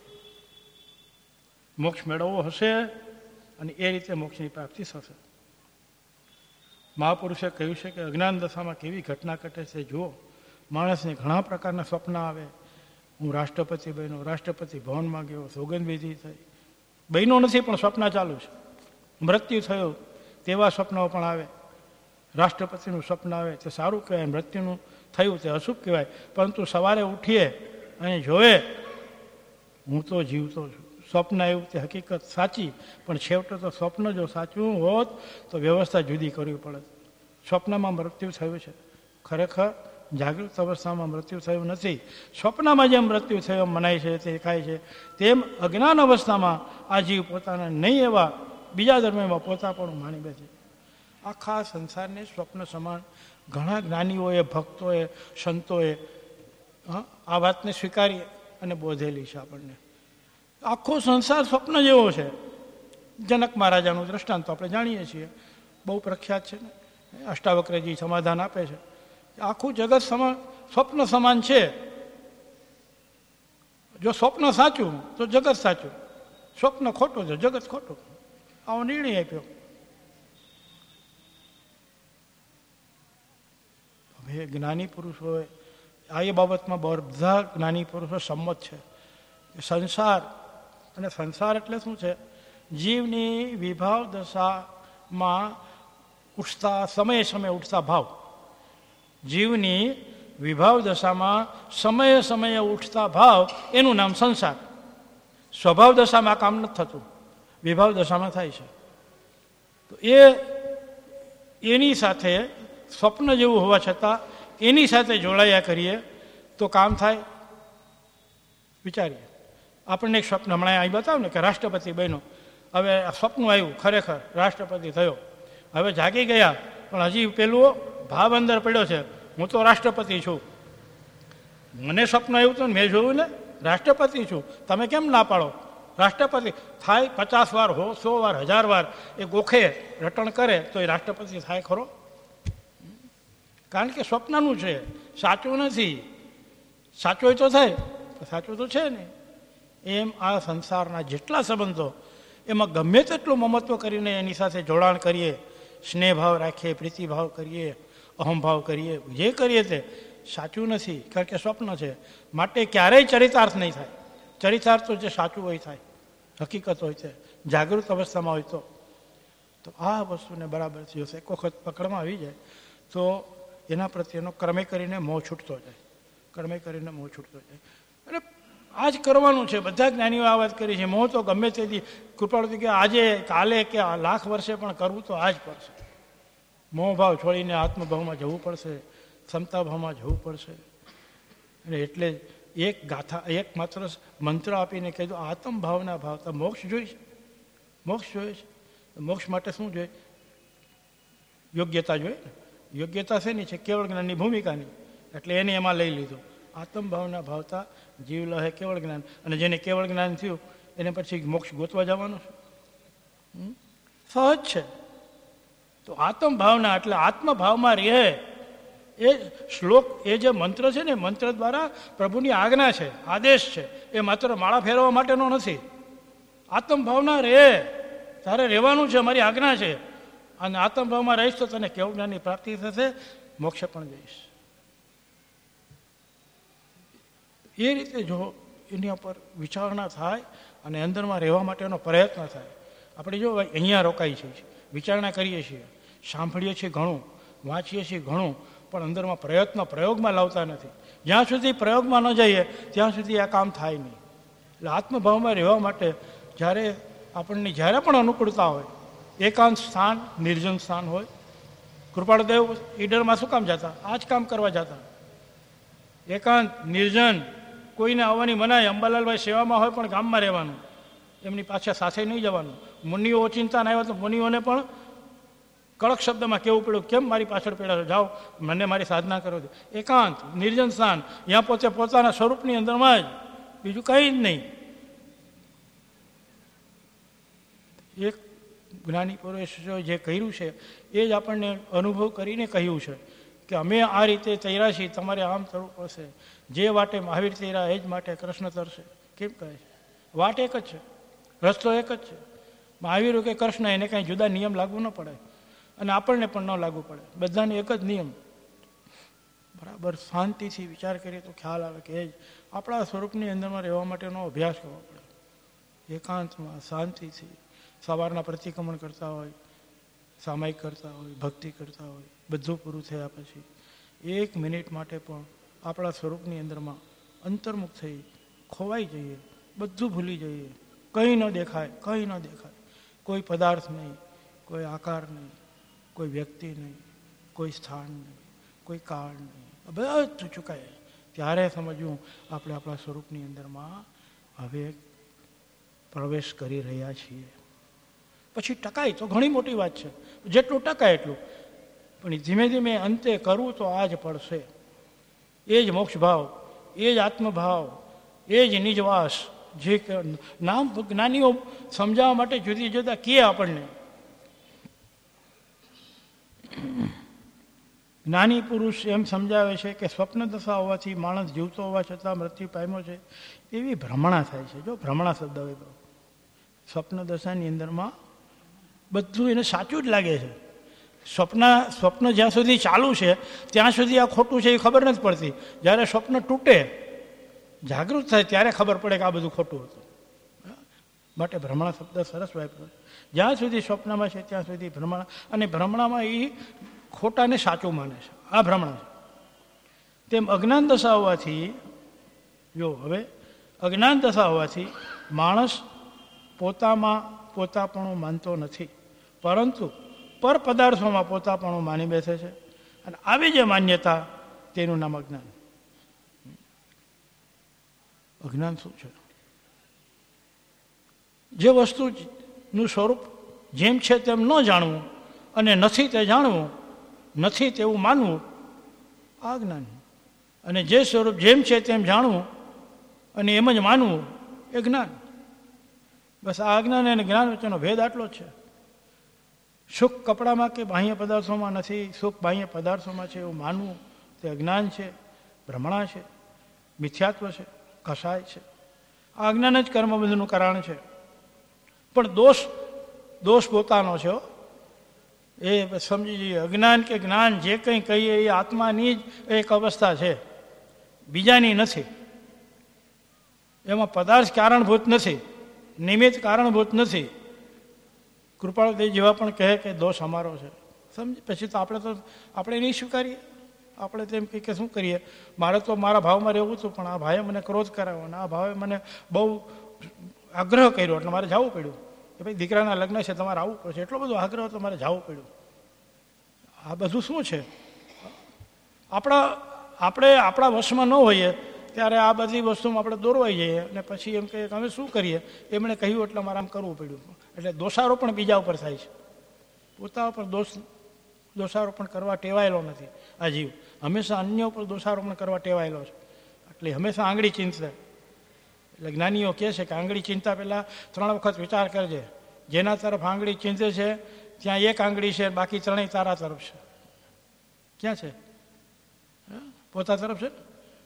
મોક્ષ મેળવવો હશે અને એ રીતે મોક્ષની પ્રાપ્તિ થશે. મહાપુરુષે કહ્યું છે કે અજ્ઞાન દશામાં કેવી ઘટના ઘટે છે જુઓ. માણસને ઘણા પ્રકારના સ્વપ્ન આવે. હું રાષ્ટ્રપતિ બન્યો, રાષ્ટ્રપતિ ભવનમાં ગયો, સોગંદવિધિ થઈ. બન્યો નથી પણ સ્વપ્ન ચાલુ છે. મૃત્યુ થયું તેવા સ્વપ્નો પણ આવે. રાષ્ટ્રપતિનું સ્વપ્ન આવે તે સારું કહેવાય, મૃત્યુનું થયું તે અશુભ કહેવાય. પરંતુ સવારે ઉઠીએ અને જોવે હું તો જીવતો છું. સ્વપ્ન આવ્યું તે હકીકત સાચી, પણ છેવટે તો સ્વપ્ન જો સાચું હોત તો વ્યવસ્થા જુદી કરવી પડે. સ્વપ્નમાં મૃત્યુ થયું છે, ખરેખર જાગૃત અવસ્થામાં મૃત્યુ થયું નથી. સ્વપ્નમાં જેમ મૃત્યુ થયું મનાય છે, તે દેખાય છે, તેમ અજ્ઞાન અવસ્થામાં આ જીવ પોતાના નહીં એવા બીજા ધર્મમાં પોતા પણ માની બેસે. આખા સંસારને સ્વપ્ન સમાન ઘણા જ્ઞાનીઓએ, ભક્તોએ, સંતોએ આ વાતને સ્વીકારી અને બોધેલી છે આપણને. આખો સંસાર સ્વપ્ન જેવો છે. જનક મહારાજાનું દ્રષ્ટાંત તો આપણે જાણીએ છીએ, બહુ પ્રખ્યાત છે ને. અષ્ટાવક્રજી સમાધાન આપે છે. આખું જગત સ્વપ્ન સમાન છે. જો સ્વપ્ન સાચું તો જગત સાચું, સ્વપ્ન ખોટું તો જગત ખોટું. આવો નિર્ણય આપ્યો. હવે જ્ઞાની પુરુષોએ આ બાબતમાં બધા જ્ઞાની પુરુષો સંમત છે કે સંસાર, અને સંસાર એટલે શું છે? જીવની વિભાવ દશામાં ઉઠતા સમયે સમયે ઉઠતા ભાવ. જીવની વિભાવ દશામાં સમયે સમયે ઉઠતા ભાવ, એનું નામ સંસાર. સ્વભાવ દશામાં કામ નથી થતું, વિભાવ દશામાં થાય છે. તો એની સાથે સ્વપ્ન જેવું હોવા છતાં એની સાથે જોડાયા કરીએ તો કામ થાય. વિચારીએ, આપણને એક સ્વપ્ન હમણાં અહીં બતાવ ને કે રાષ્ટ્રપતિ બન્યો. હવે સ્વપ્ન આવ્યું, ખરેખર રાષ્ટ્રપતિ થયો. હવે જાગી ગયા, પણ હજી પેલું ભાવ અંદર પડ્યો છે, હું તો રાષ્ટ્રપતિ છું. મને સ્વપ્ન આવ્યું હતું ને મેં જોયું ને, રાષ્ટ્રપતિ છું. તમે કેમ ના પાડો? રાષ્ટ્રપતિ થાય 50 વાર, 100 વાર, 1000 વાર એ ગોખે રટણ કરે તો એ રાષ્ટ્રપતિ થાય ખરો? કારણ કે સ્વપ્નનું છે, સાચું નથી. સાચું તો થાય, સાચું તો છે ને. એમ આ સંસારના જેટલા સંબંધો, એમાં ગમે તેટલું મમત્વ કરીને એની સાથે જોડાણ કરીએ, સ્નેહભાવ રાખીએ, પ્રીતિભાવ કરીએ, અહમભાવ કરીએ, જે કરીએ તે સાચું નથી. કારણ કે સ્વપ્ન છે. માટે ક્યારેય ચરિતાર્થ નહીં થાય. ચરિતાર્થ તો જે સાચું હોય થાય, હકીકત હોય છે, જાગૃત અવસ્થામાં હોય તો આ વસ્તુને બરાબર થયો છે. એક વખત પકડમાં આવી જાય તો એના પ્રત્યેનો ક્રમે કરીને મોહ છૂટતો જાય, ક્રમે કરીને મોહ છૂટતો જાય. અને આ જ કરવાનું છે. બધા જ્ઞાનીઓ આ વાત કરી છે. મોહ તો ગમે તેથી કૃપાળુથી કે આજે, કાલે કે લાખ વર્ષે પણ કરવું તો આ જ પડશે. મોહભાવ છોડીને આત્મભાવમાં જવું પડશે, ક્ષમતા ભાવમાં જવું પડશે. અને એટલે એક ગાથા, એક માત્ર મંત્ર આપીને કીધું આત્મભાવના ભાવતા મોક્ષ જોઈશે. મોક્ષ જોઈએ છે. મોક્ષ માટે શું જોઈએ? યોગ્યતા જોઈએ ને. યોગ્યતા શેની છે? કેવળ જ્ઞાનની ભૂમિકાની. એટલે એને એમાં લઈ લીધું. આત્મભાવના ભાવતા જીવ લહે કેવળ જ્ઞાન. અને જેને કેવળ જ્ઞાન થયું એને પછી મોક્ષ ગોતવા જવાનું છે? સહજ છે. તો આત્મભાવના એટલે આત્મભાવમાં રહે. એ શ્લોક, એ જે મંત્ર છે ને, મંત્ર દ્વારા પ્રભુની આજ્ઞા છે, આદેશ છે. એ માત્ર માળા ફેરવવા માટેનો નથી. આત્મભાવના રહે, તારે રહેવાનું છે, મારી આજ્ઞા છે. અને આત્મભાવમાં રહીશ તો તને કેવળ જ્ઞાનની પ્રાપ્તિ થશે, મોક્ષ પણ જઈશ. એ રીતે જો એની ઉપર વિચારણા થાય અને અંદરમાં રહેવા માટેનો પ્રયત્ન થાય. આપણે જો અહીંયા રોકાઈ છીએ, વિચારણા કરીએ છીએ, સાંભળીએ છીએ ઘણું, વાંચીએ છીએ ઘણું, પણ અંદરમાં પ્રયોગમાં લાવતા નથી. જ્યાં સુધી પ્રયોગમાં ન જઈએ ત્યાં સુધી આ કામ થાય નહીં. એટલે આત્મભાવમાં રહેવા માટે આપણને જ્યારે પણ અનુકૂળતા હોય, એકાંત સ્થાન, નિર્જન સ્થાન હોય. કૃપાળદેવ ઈડરમાં શું કામ જતા? આ જ કામ કરવા જતા. એકાંત, નિર્જન, કોઈને આવવાની મનાય. અંબાલાલભાઈ સેવામાં હોય પણ ગામમાં રહેવાનું, એમની પાછળ સાથે નહીં જવાનું. મુનિઓ ઓચિંતા ના આવ્યા તો મુનિઓને પણ કડક શબ્દમાં કેવું પડ્યું, કેમ મારી પાછળ પડ્યા છો, જાઓ મને મારી સાધના કરો. એકાંત, નિર્જન સ્થાન, ત્યાં પોતે પોતાના સ્વરૂપની અંદરમાં જ, બીજું કંઈ જ નહીં. એક જ્ઞાની પુરુષોએ જે કર્યું છે એ જ આપણને અનુભવ કરીને કહ્યું છે કે અમે આ રીતે તૈયાર છીએ, તમારે આમ કરવું પડશે. જે વાટે મહાવીર તૈરા એ જ માટે કૃષ્ણ તરશે. કેમ કહે છે? વાટ એક જ છે, રસ્તો એક જ છે. મહાવીર કે કૃષ્ણ, એને કાંઈ જુદા નિયમ લાગુ ન પડે અને આપણને પણ ન લાગુ પડે. બધાને એક જ નિયમ. બરાબર શાંતિથી વિચાર કરીએ તો ખ્યાલ આવે કે એ જ આપણા સ્વરૂપની અંદરમાં રહેવા માટેનો અભ્યાસ કરવો પડે. એકાંતમાં શાંતિથી સવારના પ્રતિક્રમણ કરતા હોય, સામાયિક કરતા હોય, ભક્તિ કરતા હોય, બધું પૂરું થયા પછી 1 મિનિટ માટે પણ આપણા સ્વરૂપની અંદરમાં અંતર્મુખ થઈ ખોવાઈ જઈએ, બધું ભૂલી જઈએ. કંઈ ન દેખાય, કંઈ ન દેખાય. કોઈ પદાર્થ નહીં, કોઈ આકાર નહીં, કોઈ વ્યક્તિ નહીં, કોઈ સ્થાન નહીં, કોઈ કાળ નહીં, બધું ચૂકાય. ત્યારે સમજવું આપણે આપણા સ્વરૂપની અંદરમાં હવે પ્રવેશ કરી રહ્યા છીએ. પછી ટકાય તો ઘણી મોટી વાત છે, જેટલું ટકાય એટલું. પણ ધીમે ધીમે અંતે કરવું તો આ જ પડશે. એ જ મોક્ષ ભાવ, એ જ આત્મભાવ, એ જ નિજવાસ. જે નામ જ્ઞાનીઓ સમજાવવા માટે જુદી જુદા કહે આપણને. જ્ઞાની પુરુષ એમ સમજાવે છે કે સ્વપ્ન દશા હોવાથી માણસ જીવતો હોવા છતાં મૃત્યુ પામ્યો છે, એવી ભ્રમણા થાય છે. જો ભ્રમણા શબ્દ હોય તો સ્વપ્ન દશાની અંદરમાં બધું એને સાચું જ લાગે છે. સ્વપ્ન જ્યાં સુધી ચાલુ છે ત્યાં સુધી આ ખોટું છે એ ખબર નથી પડતી. જ્યારે સ્વપ્ન તૂટે, જાગૃત થાય ત્યારે ખબર પડે કે આ બધું ખોટું હતું. માટે ભ્રમણા શબ્દ સરસ વાપર્યો. જ્યાં સુધી સ્વપ્નમાં છે ત્યાં સુધી ભ્રમણા, અને ભ્રમણામાં એ ખોટાને સાચું માને છે, આ ભ્રમણા છે. તેમ અજ્ઞાન દશા હોવાથી, જો હવે અજ્ઞાન દશા હોવાથી માણસ પોતામાં પોતાપણું માનતો નથી, પરંતુ પર પદાર્થોમાં પોતાપણું માની બેસે છે. અને આવી જે માન્યતા તેનું નામ અજ્ઞાન. અજ્ઞાન શું છે? જે વસ્તુનું સ્વરૂપ જેમ છે તેમ ન જાણવું અને નથી તે જાણવું, નથી તેવું માનવું, આ જ્ઞાન. અને જે સ્વરૂપ જેમ છે તેમ જાણવું અને એમ જ માનવું, એ જ્ઞાન. બસ આ જ્ઞાન અને જ્ઞાન વચ્ચેનો ભેદ આટલો જ છે. સુખ કપડામાં કે બાહ્ય પદાર્થોમાં નથી, સુખ બાહ્ય પદાર્થોમાં છે એવું માનવું તે અજ્ઞાન છે, ભ્રમણા છે, મિથ્યાત્વ છે, કસાય છે. આ અજ્ઞાન જ કર્મબંધનું કારણ છે. પણ દોષ પોતાનો છે. એ સમજી જઈએ. અજ્ઞાન કે જ્ઞાન જે કંઈ કહીએ એ આત્માની જ એક અવસ્થા છે, બીજાની નથી. એમાં પદાર્થ કારણભૂત નથી, નિમિત્ત કારણભૂત નથી. કૃપાળદેવ જેવા પણ કહે કે દોષ અમારો છે. સમજ પછી તો આપણે નહીં સ્વીકારીએ. આપણે તેમ કે શું કરીએ, મારે તો મારા ભાવમાં રહેવું હતું, પણ આ ભાઈએ મને ક્રોધ કરાવ્યો અને આ ભાવે મને બહુ આગ્રહ કર્યો એટલે મારે જવું પડ્યું કે ભાઈ દીકરાના લગ્ન છે, તમારે આવવું પડશે. એટલો બધો આગ્રહ તો મારે જવું પડ્યું. આ બધું શું છે? આપણે આપણા વશમાં ન હોઈએ ત્યારે આ બધી વસ્તુમાં આપણે દોરવાઈ જઈએ અને પછી એમ કહીએ કે અમે શું કરીએ, એમણે કહ્યું એટલે મારે આમ કરવું પડ્યું. એટલે દોષારોપણ બીજા ઉપર થાય છે. પોતા ઉપર દોષારોપણ કરવા ટેવાયેલો નથી આ જીવ. હંમેશા અન્ય ઉપર દોષારોપણ કરવા ટેવાયેલો છે. એટલે હંમેશા આંગળી ચીંધશે. એટલે જ્ઞાનીઓ કહે છે કે આંગળી ચિંતા પહેલાં 3 વખત વિચાર કરજે. જેના તરફ આંગળી ચીંધે છે ત્યાં એક આંગળી છે, બાકી ત્રણેય તારા તરફ છે. ક્યાં છે? પોતા તરફ છે.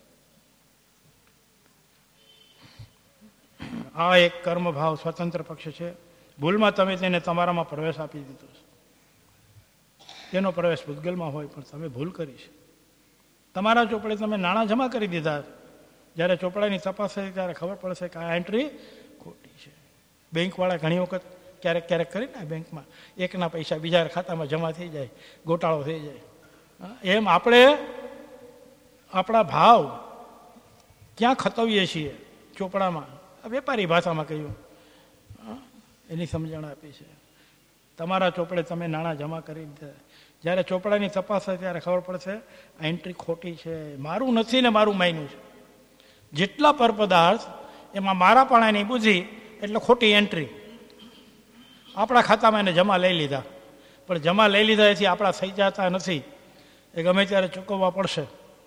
આ એક કર્મભાવ સ્વતંત્ર પક્ષ છે. ભૂલમાં તમે તેને તમારામાં પ્રવેશ આપી દીધો છે. તેનો પ્રવેશ પૂતગલમાં હોય પણ તમે ભૂલ કરી છે. તમારા ચોપડે તમે નાણાં જમા કરી દીધા. જ્યારે ચોપડાની તપાસ થઈ ત્યારે ખબર પડશે કે આ એન્ટ્રી ખોટી છે. બેંકવાળા ઘણી વખત ક્યારેક કરીને બેંકમાં એકના પૈસા બીજા ખાતામાં જમા થઈ જાય, ગોટાળો થઈ જાય. એમ આપણે આપણા ભાવ ક્યાં ખતવીએ છીએ ચોપડામાં. વેપારી ભાષામાં કહ્યું, એની સમજણ આપી છે. તમારા ચોપડે તમે નાણાં જમા કરી દીધા. જ્યારે ચોપડાની તપાસ થાય ત્યારે ખબર પડશે આ એન્ટ્રી ખોટી છે, મારું નથી ને મારું માયનું છે. જેટલા પર પદાર્થ એમાં મારા પાણાની બુદ્ધિ એટલે ખોટી એન્ટ્રી. આપણા ખાતામાં એને જમા લઈ લીધા, પણ જમા લઈ લીધા એથી આપણા થઈ જતા નથી. એ ગમે ત્યારે ચૂકવવા પડશે.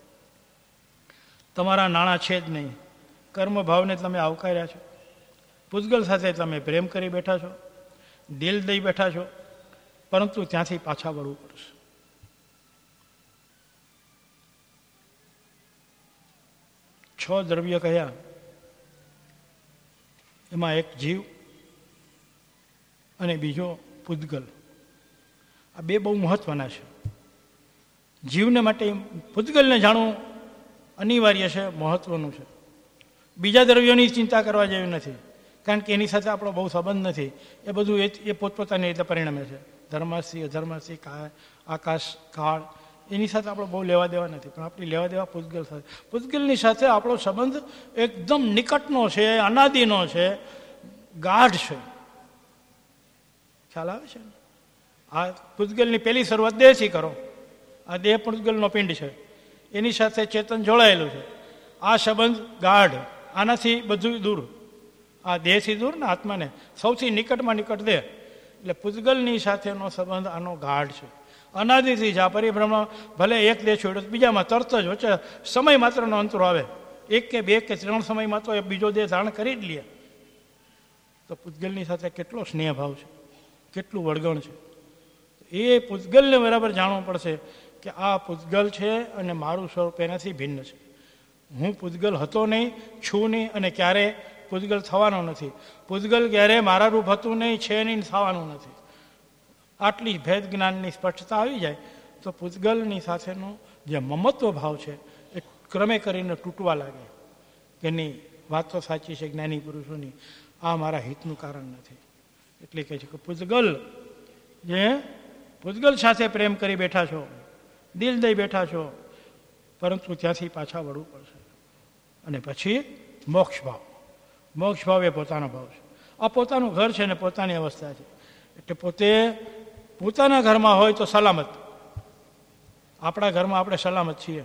તમારા નાણાં છે જ નહીં. કર્મ ભાવને તમે આવકાર્યા છો. પૂતગલ સાથે તમે પ્રેમ કરી બેઠા છો, દિલ દઈ બેઠા છો, પરંતુ ત્યાંથી પાછા વળવું પડશે. છ દ્રવ્ય કયા? એમાં એક જીવ અને બીજો પૂતગલ. આ બે બહુ મહત્વના છે. જીવને માટે પૂતગલને જાણવું અનિવાર્ય છે, મહત્વનું છે. બીજા દ્રવ્યોની ચિંતા કરવા જેવી નથી, કારણ કે એની સાથે આપણો બહુ સંબંધ નથી. એ બધું એ પોતપોતાની રીતે પરિણમે છે. ધર્માસી, અધર્માસી, આકાશ, કાળ, એની સાથે આપણો બહુ લેવા દેવા નથી. પણ આપણી લેવા દેવા પૂતગલ સાથે. પૂતગલની સાથે આપણો સંબંધ એકદમ નિકટનો છે, અનાદિનો છે, ગાઢ છે. ખ્યાલ આવે છે ને? આ પૂતગલની પહેલી શરૂઆત દેહથી કરો. આ દેહ પૂતગલનો પિંડ છે, એની સાથે ચેતન જોડાયેલું છે. આ સંબંધ ગાઢ, આનાથી બધું દૂર. આ દેહથી દૂર ને આત્માને સૌથી નિકટમાં નિકટ દેહ. એટલે પૂતગલની સાથેનો સંબંધ આનો ગાઢ છે. અનાદિથી જ આ પરિભ્રમણ ભલે એક દેશ છોડ્યો બીજામાં તરત જ વચ્ચે સમય માત્રનો અંતરો આવે, 1 કે 2 કે 3 સમયમાં તો એ બીજો દેહ ધારણ કરી જ લે. તો પૂતગલની સાથે કેટલો સ્નેહ ભાવ છે, કેટલું વળગણ છે. એ પૂતગલને બરાબર જાણવું પડશે કે આ પૂતગલ છે અને મારું સ્વરૂપ એનાથી ભિન્ન છે. હું પૂતગલ હતો નહીં, છું નહીં અને ક્યારે પૂતગલ થવાનો નથી. પૂતગલ ક્યારે મારા રૂપ હતું નહીં, છે નહીં, થવાનું નથી. આટલી ભેદ જ્ઞાનની સ્પષ્ટતા આવી જાય તો પૂતગલની સાથેનો જે મમત્વ ભાવ છે એ ક્રમે કરીને તૂટવા લાગે કે નહીં, વાત તો સાચી છે જ્ઞાની પુરુષોની, આ મારા હિતનું કારણ નથી. એટલે કહે છે કે પૂતગલ જે પૂતગલ સાથે પ્રેમ કરી બેઠા છો, દિલ દઈ બેઠા છો, પરંતુ ત્યાંથી પાછા વળવું પડશે. અને પછી મોક્ષ ભાવ. મોક્ષ ભાવ એ પોતાનો ભાવ છે. આ પોતાનું ઘર છે ને પોતાની અવસ્થા છે. એટલે પોતે પોતાના ઘરમાં હોય તો સલામત. આપણા ઘરમાં આપણે સલામત છીએ.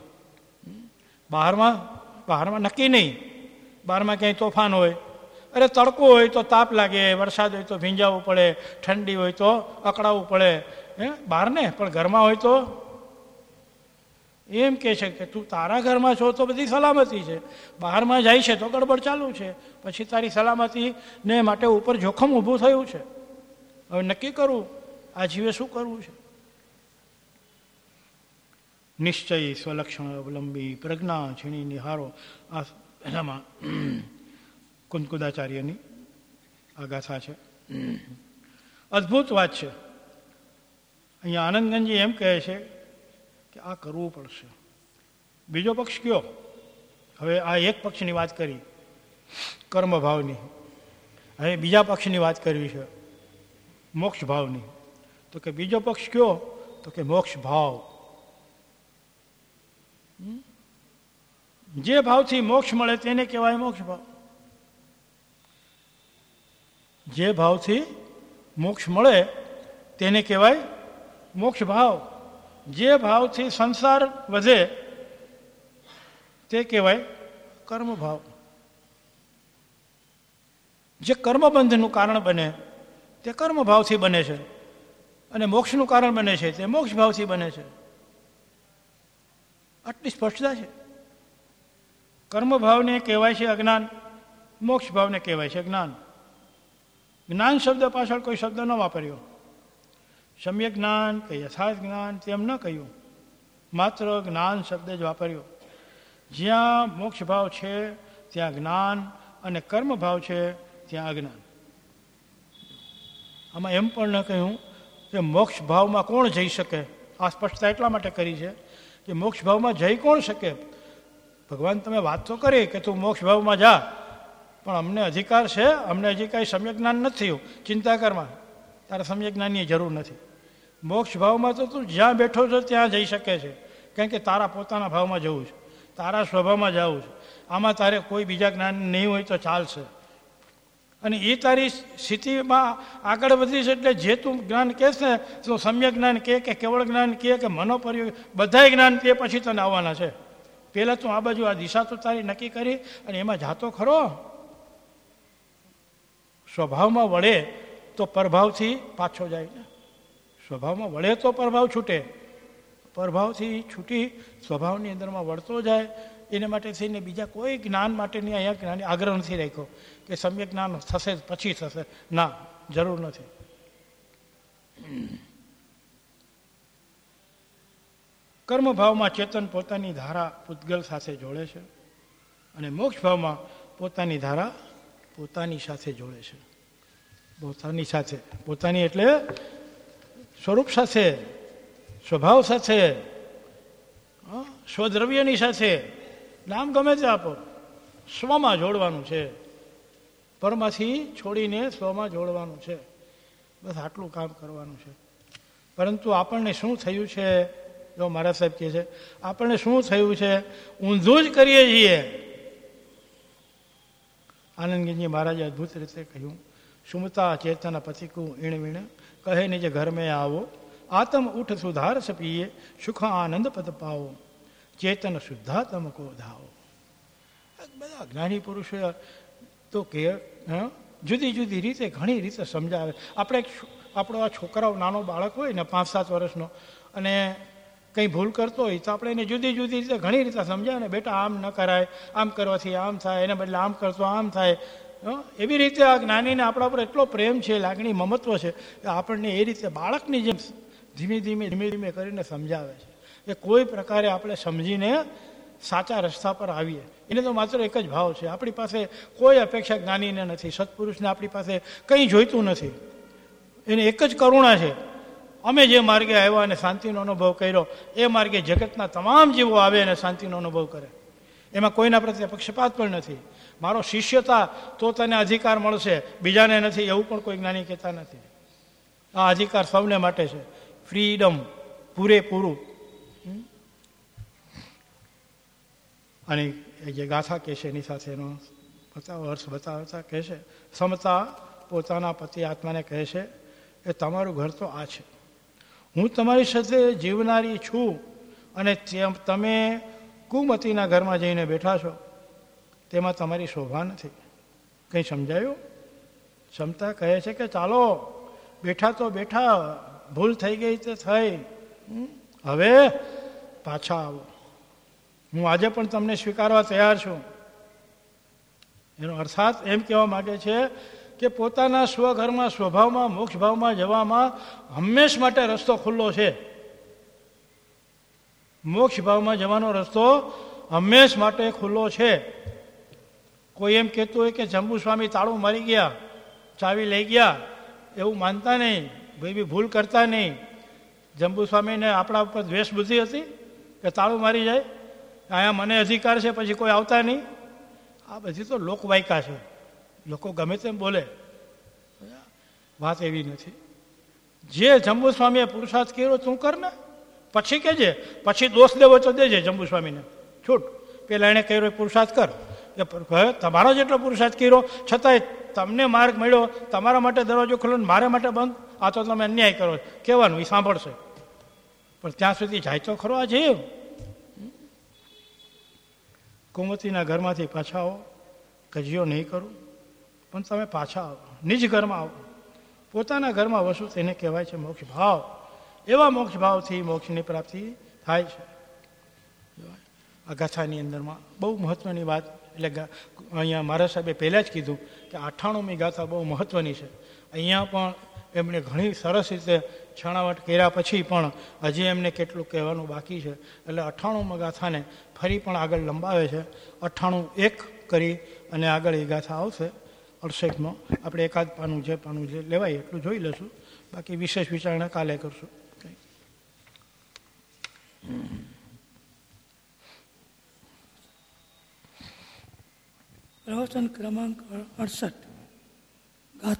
બહારમાં નક્કી નહીં. બહારમાં ક્યાંય તોફાન હોય, અરે તડકો હોય તો તાપ લાગે, વરસાદ હોય તો ભીંજાવવું પડે, ઠંડી હોય તો અકળાવવું પડે, બહાર ને. પણ ઘરમાં હોય તો એમ કહે છે કે તું તારા ઘરમાં છો તો બધી સલામતી છે, બહારમાં જાય છે તો ગડબડ ચાલુ છે, પછી તારી સલામતીને માટે ઉપર જોખમ ઊભું થયું છે. હવે નક્કી કરવું આ જીવે શું કરવું છે. નિશ્ચય સ્વલક્ષણ અવલંબી પ્રજ્ઞા છીણી નિહારો, આ એનામાં કુંદકુદાચાર્યની આ ગાથા છે. અદ્ભુત વાત છે. અહીંયા આનંદગંજી એમ કહે છે કે આ કરવું પડશે. બીજો પક્ષ કયો? હવે આ એક પક્ષની વાત કરી કર્મ ભાવની, હવે બીજા પક્ષની વાત કરવી છે મોક્ષ ભાવની. તો કે બીજો પક્ષ કયો? તો કે મોક્ષ ભાવ. જે ભાવથી મોક્ષ મળે તેને કહેવાય મોક્ષ ભાવ. જે ભાવથી મોક્ષ મળે તેને કહેવાય મોક્ષ ભાવ. જે ભાવથી સંસાર વધે તે કહેવાય કર્મ ભાવ. જે કર્મબંધનું કારણ બને તે કર્મ ભાવથી બને છે અને મોક્ષનું કારણ બને છે તે મોક્ષ ભાવથી બને છે. આટલી સ્પષ્ટતા છે. કર્મ ભાવને કહેવાય છે અજ્ઞાન, મોક્ષ ભાવને કહેવાય છે જ્ઞાન. જ્ઞાન શબ્દ પાછળ કોઈ શબ્દ ન વાપર્યો. સમ્યક જ્ઞાન કે યથાર્થ જ્ઞાન તેમ ન કહ્યું, માત્ર જ્ઞાન શબ્દ જ વાપર્યો. જ્યાં મોક્ષ ભાવ છે ત્યાં જ્ઞાન અને કર્મ ભાવ છે ત્યાં અજ્ઞાન. આમાં એમ પણ ન કહ્યું કે મોક્ષ ભાવમાં કોણ જઈ શકે. આ સ્પષ્ટતા એટલા માટે કરી છે કે મોક્ષ ભાવમાં જઈ કોણ શકે. ભગવાન તમે વાત તો કરી કે તું મોક્ષ ભાવમાં જા, પણ અમને અધિકાર છે, અમને હજી કાંઈ સમ્યક જ્ઞાન નથી થયું, ચિંતા કરમાં, તારે સમ્યક જ્ઞાનની જરૂર નથી. મોક્ષ ભાવમાં તો તું જ્યાં બેઠો છો ત્યાં જઈ શકે છે, કારણ કે તારા પોતાના ભાવમાં જવું છે, તારા સ્વભાવમાં જવું છે. આમાં તારે કોઈ બીજા જ્ઞાન નહીં હોય તો ચાલશે. અને એ તારી સ્થિતિમાં આગળ વધી છે. એટલે જે તું જ્ઞાન કહેશ ને તો સમ્યક જ્ઞાન કે કેવળ જ્ઞાન કે મનોપરિયોગ, બધાય જ્ઞાન તે પછી તને આવવાના છે. પહેલાં તું આ બાજુ આ દિશા તો તારી નક્કી કરી અને એમાં જાતો ખરો. સ્વભાવમાં વળે તો પરભાવથી પાછો જાય ને. સ્વભાવમાં વળે તો પરભાવ છૂટે, પરભાવથી છૂટી સ્વભાવની અંદરમાં વળતો જાય. એને માટે થઈને બીજા કોઈ જ્ઞાન માટેની અહીંયા જ્ઞાન આગ્રહ નથી રાખ્યો કે સમ્યક જ્ઞાન થશે પછી થશે, ના, જરૂર નથી. કર્મ ભાવમાં ચેતન પોતાની ધારા પૂતગલ સાથે જોડે છે અને મોક્ષ ભાવમાં પોતાની ધારા પોતાની સાથે જોડે છે. પોતાની સાથે, પોતાની એટલે સ્વરૂપ સાથે, સ્વભાવ સાથે, સ્વદ્રવ્યની સાથે, નામ ગમે તે આપો, સ્વમાં જોડવાનું છે. પરમાંથી છોડીને સ્વમાં જોડવાનું છે. બસ આટલું કામ કરવાનું છે. પરંતુ આપણને શું થયું છે, જો મારા સાહેબ કહે છે આપણને શું થયું છે, ઊંધું જ કરીએ છીએ. આનંદગીરી મહારાજે અદ્ભુત રીતે કહ્યું, સુમતા ચેતન પથિકું ઈણ વીણ કહે નિજ ઘર મેં આવો, આતમ ઉઠ સુધાર સપીએ સુખ આનંદ પદ પાવો, ચેતન શુદ્ધાતમ કો ધાવો. બધા જ્ઞાની પુરુષો તો કે જુદી જુદી રીતે ઘણી રીતે સમજાવે. આપણે એક આપણો આ છોકરાઓ નાનો બાળક હોય ને 5-7 વર્ષનો અને કંઈ ભૂલ કરતો હોય તો આપણે એને જુદી જુદી રીતે ઘણી રીતે સમજાય ને, બેટા આમ ન કરાય, આમ કરવાથી આમ થાય, એને બદલે આમ કરતો આમ થાય. એવી રીતે આ જ્ઞાનીને આપણા પર એટલો પ્રેમ છે, લાગણી, મમત્વ છે કે આપણને એ રીતે બાળકની જેમ ધીમે ધીમે કરીને સમજાવે છે કે કોઈ પ્રકારે આપણે સમજીને સાચા રસ્તા પર આવીએ. એને તો માત્ર એક જ ભાવ છે, આપણી પાસે કોઈ અપેક્ષા જ્ઞાનીને નથી, સત્પુરુષને આપણી પાસે કંઈ જોઈતું નથી. એને એક જ કરુણા છે. અમે જે માર્ગે આવ્યા અને શાંતિનો અનુભવ કર્યો એ માર્ગે જગતના તમામ જીવો આવે અને શાંતિનો અનુભવ કરે. એમાં કોઈના પ્રત્યે પક્ષપાત પણ નથી. મારો શિષ્યતા તો તને અધિકાર મળશે, બીજાને નથી, એવું પણ કોઈ જ્ઞાની કહેતા નથી. આ અધિકાર સૌને માટે છે, ફ્રીડમ પૂરેપૂરું. અને એ જે ગાથા કહે છે એની સાથેનો અર્થ બતાવતા કહે છે, સમતા પોતાના પતિ આત્માને કહે છે કે તમારું ઘર તો આ છે, હું તમારી સાથે જીવનારી છું અને તમે કુમતીના ઘરમાં જઈને બેઠા છો, તેમાં તમારી શોભા નથી. કંઈ સમજાયું? સમતા કહે છે કે ચાલો, બેઠા તો બેઠા, ભૂલ થઈ ગઈ તે થઈ, હવે પાછા આવો, હું આજે પણ તમને સ્વીકારવા તૈયાર છું. એનો અર્થાત એમ કહેવા માગે છે કે પોતાના સ્વઘરમાં, સ્વભાવમાં, મોક્ષ ભાવમાં જવામાં હંમેશ માટે રસ્તો ખુલ્લો છે. મોક્ષ ભાવમાં જવાનો રસ્તો હંમેશ માટે ખુલ્લો છે. કોઈ એમ કહેતું હોય કે જંબુ સ્વામી તાળું મારી ગયા, ચાવી લઈ ગયા, એવું માનતા નહીં, કોઈ બી ભૂલ કરતા નહીં. જંબુ સ્વામીને આપણા ઉપર દ્વેષ બુદ્ધિ હતી કે તાળું મારી જાય, અહીંયા મને અધિકાર છે પછી કોઈ આવતા નહીં. આ બધી તો લોકવાયકા છે, લોકો ગમે તેમ બોલે, વાત એવી નથી. જે જંબુ સ્વામીએ પુરુષાર્થ કર્યો તું કર ને, પછી કહેજે, પછી દોષ દેવો તો દેજે જંબુ સ્વામીને, છૂટ. પેલા એણે કર્યો પુરુષાર્થ કર કે તમારો જેટલો પુરુષાર્થ કર્યો છતાંય તમને માર્ગ મળ્યો, તમારા માટે દરવાજો ખુલ્લો, મારા માટે બંધ, આ તો તમે અન્યાય કરો, કહેવાનું, એ સાંભળશે. પણ ત્યાં સુધી જાય તો ખરો આ જીવ. કુમતીના ઘરમાંથી પાછા આવો, કજિયો નહીં કરું, પણ તમે પાછા આવો, નિજ ઘરમાં આવો. પોતાના ઘરમાં વસુ તેને કહેવાય છે મોક્ષ ભાવ. એવા મોક્ષ ભાવથી મોક્ષની પ્રાપ્તિ થાય છે. આ ગાથાની અંદરમાં બહુ મહત્વની વાત, એટલે અહીંયા મારા સાહેબે પહેલાં જ કીધું કે 98મી ગાથા બહુ મહત્વની છે. અહીંયા પણ એમણે ઘણી સરસ રીતે છણાવટ કર્યા પછી પણ હજી એમને કેટલું કહેવાનું બાકી છે. એટલે 98મા ગાથાને ફરી પણ આગળ લંબાવે છે. 98 કરી અને આગળ એ ગાથા આવશે. 68માં આપણે એકાદ પાનું જે લેવાય એટલું જોઈ લઈશું, બાકી વિશેષ વિચારણા કાલે કરશું. પ્રવચન ક્રમાંક 68.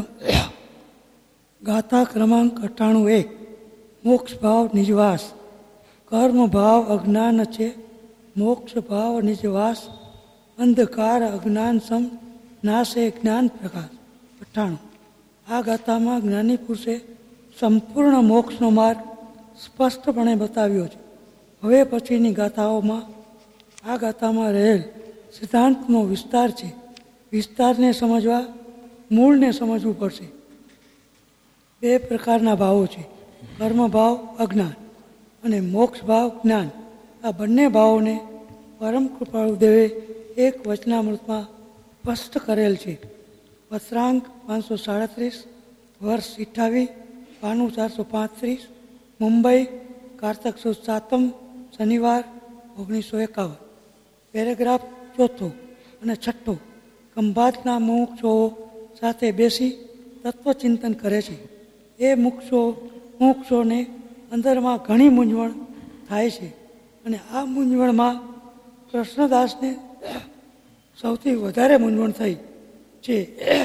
ગાથા ક્રમાંક 98. મોક્ષ ભાવ નિજવાસ. કર્મ ભાવ અજ્ઞાન છે, મોક્ષ ભાવ નિજવાસ. અંધકાર અજ્ઞાન સમ, નાશે જ્ઞાન પ્રકાશ. 98. આ ગાથામાં જ્ઞાની પુરુષે સંપૂર્ણ મોક્ષનો માર્ગ સ્પષ્ટપણે બતાવ્યો છે. હવે પછીની ગાથાઓમાં આ ગાથામાં રહેલ સિદ્ધાંતનો વિસ્તાર છે. વિસ્તારને સમજવા મૂળને સમજવું પડશે. 2 પ્રકારના ભાવો છે, કર્મ ભાવ અજ્ઞાન અને મોક્ષ ભાવ જ્ઞાન. આ બંને ભાવોને પરમ કૃપાળુ દેવે એક વચનામૃતમાં સ્પષ્ટ કરેલ છે. પત્રાંક 537, વર્ષ 28, પાનું 435, મુંબઈ, કારતક સુદ 7, શનિવાર 1951. પેરેગ્રાફ 4 અને 6. ખંભાતના મુમુક્ષુઓ સાથે બેસી તત્વચિંતન કરે છે. એ મુમુક્ષુઓને અંદરમાં ઘણી મૂંઝવણ થાય છે અને આ મૂંઝવણમાં કૃષ્ણદાસને સૌથી વધારે મૂંઝવણ થઈ છે.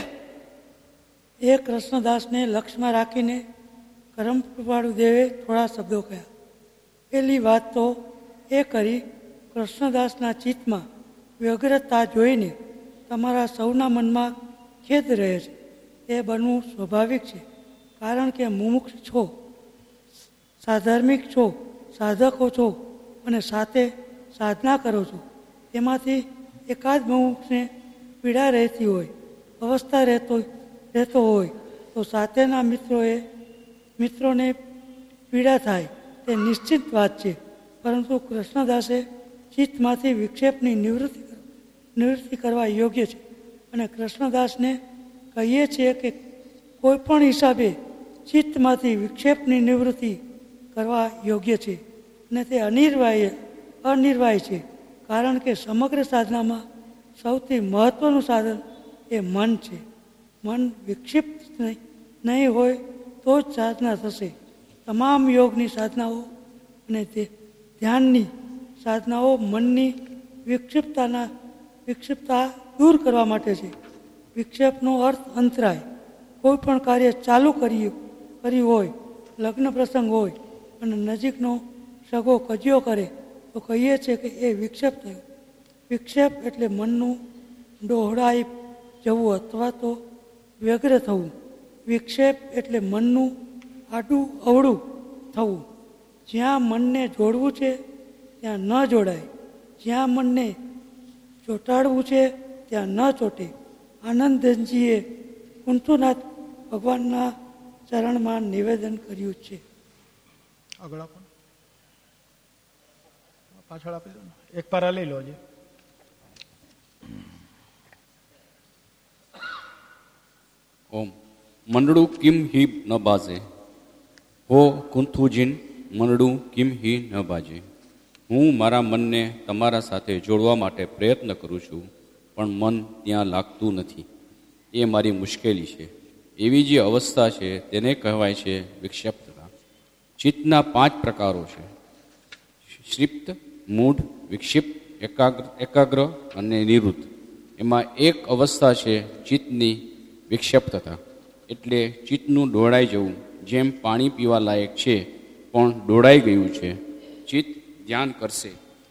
એ કૃષ્ણદાસને લક્ષ્યમાં રાખીને કરમ કૃપાળુ દેવે થોડા શબ્દો કહ્યા. પહેલી વાત તો એ કરી, કૃષ્ણદાસના ચિત્તમાં વ્યગ્રતા જોઈને તમારા સૌના મનમાં ખેદ રહે છે. એ બનવું સ્વાભાવિક છે, કારણ કે મુમુક્ષ છો, સાધર્મિક છો, સાધકો છો અને સાથે સાધના કરો છો. તેમાંથી એકાદ મુમુક્ષને પીડા રહેતી હોય, અવસ્થા રહેતો હોય તો સાથેના મિત્રોને પીડા થાય તે નિશ્ચિત વાત છે, પરંતુ કૃષ્ણદાસે ચિત્તમાંથી વિક્ષેપની નિવૃત્તિ કરવા યોગ્ય છે. અને કૃષ્ણદાસને કહીએ છીએ કે કોઈ પણ હિસાબે ચિત્તમાંથી વિક્ષેપની નિવૃત્તિ કરવા યોગ્ય છે અને તે અનિર્વાય છે, કારણ કે સમગ્ર સાધનામાં સૌથી મહત્ત્વનું સાધન એ મન છે. મન વિક્ષિપ્ત નહીં હોય તો જ સાધના થશે. તમામ યોગની સાધનાઓ અને ધ્યાનની સાધનાઓ મનની વિક્ષિપ્તતા દૂર કરવા માટે છે. વિક્ષેપનો અર્થ અંતરાય. કોઈ પણ કાર્ય ચાલુ કર્યું હોય, લગ્ન પ્રસંગ હોય અને નજીકનો સગો કજિયો કરે તો કહીએ છીએ કે એ વિક્ષેપ થયો. વિક્ષેપ એટલે મનનું ડહોળાઈ જવું અથવા તો વ્યગ્ર થવું. વિક્ષેપ એટલે મનનું આડું અવળું થવું. જ્યાં મનને જોડવું છે ત્યાં ન જોડાય, જ્યાં મનને ચોંટાડવું છે ત્યાં ન ચોંટે. આનંદજીએ કુંતુનાથ ભગવાનના ચરણમાં નિવેદન કર્યું છે. આગળ આપો, પાછળ આપી દો ને, એક પારા લઈ લો. ઓમ મંડળું કિમ હિ ન બાજે, હો કુંથુજીન મંડળું કિમ હિ ન બાજે. હું મારા મનને તમારા સાથે જોડવા માટે પ્રયત્ન કરું છું, પણ મન ત્યાં લાગતું નથી. એ મારી મુશ્કેલી છે. એવી જે અવસ્થા છે તેને કહેવાય છે વિક્ષેપ્તતા. ચિત્તના 5 પ્રકારો છે: શ્રિપ્ત, મૂઢ, વિક્ષિપ્ત, એકાગ્ર અને નિવૃત્ત. એમાં એક અવસ્થા છે ચિત્તની વિક્ષેપ્તતા, એટલે ચિત્તનું દોડાઈ જવું. જેમ પાણી પીવા લાયક છે પણ દોડાઈ ગયું છે. ચિત્ત ધ્યાન કરશે,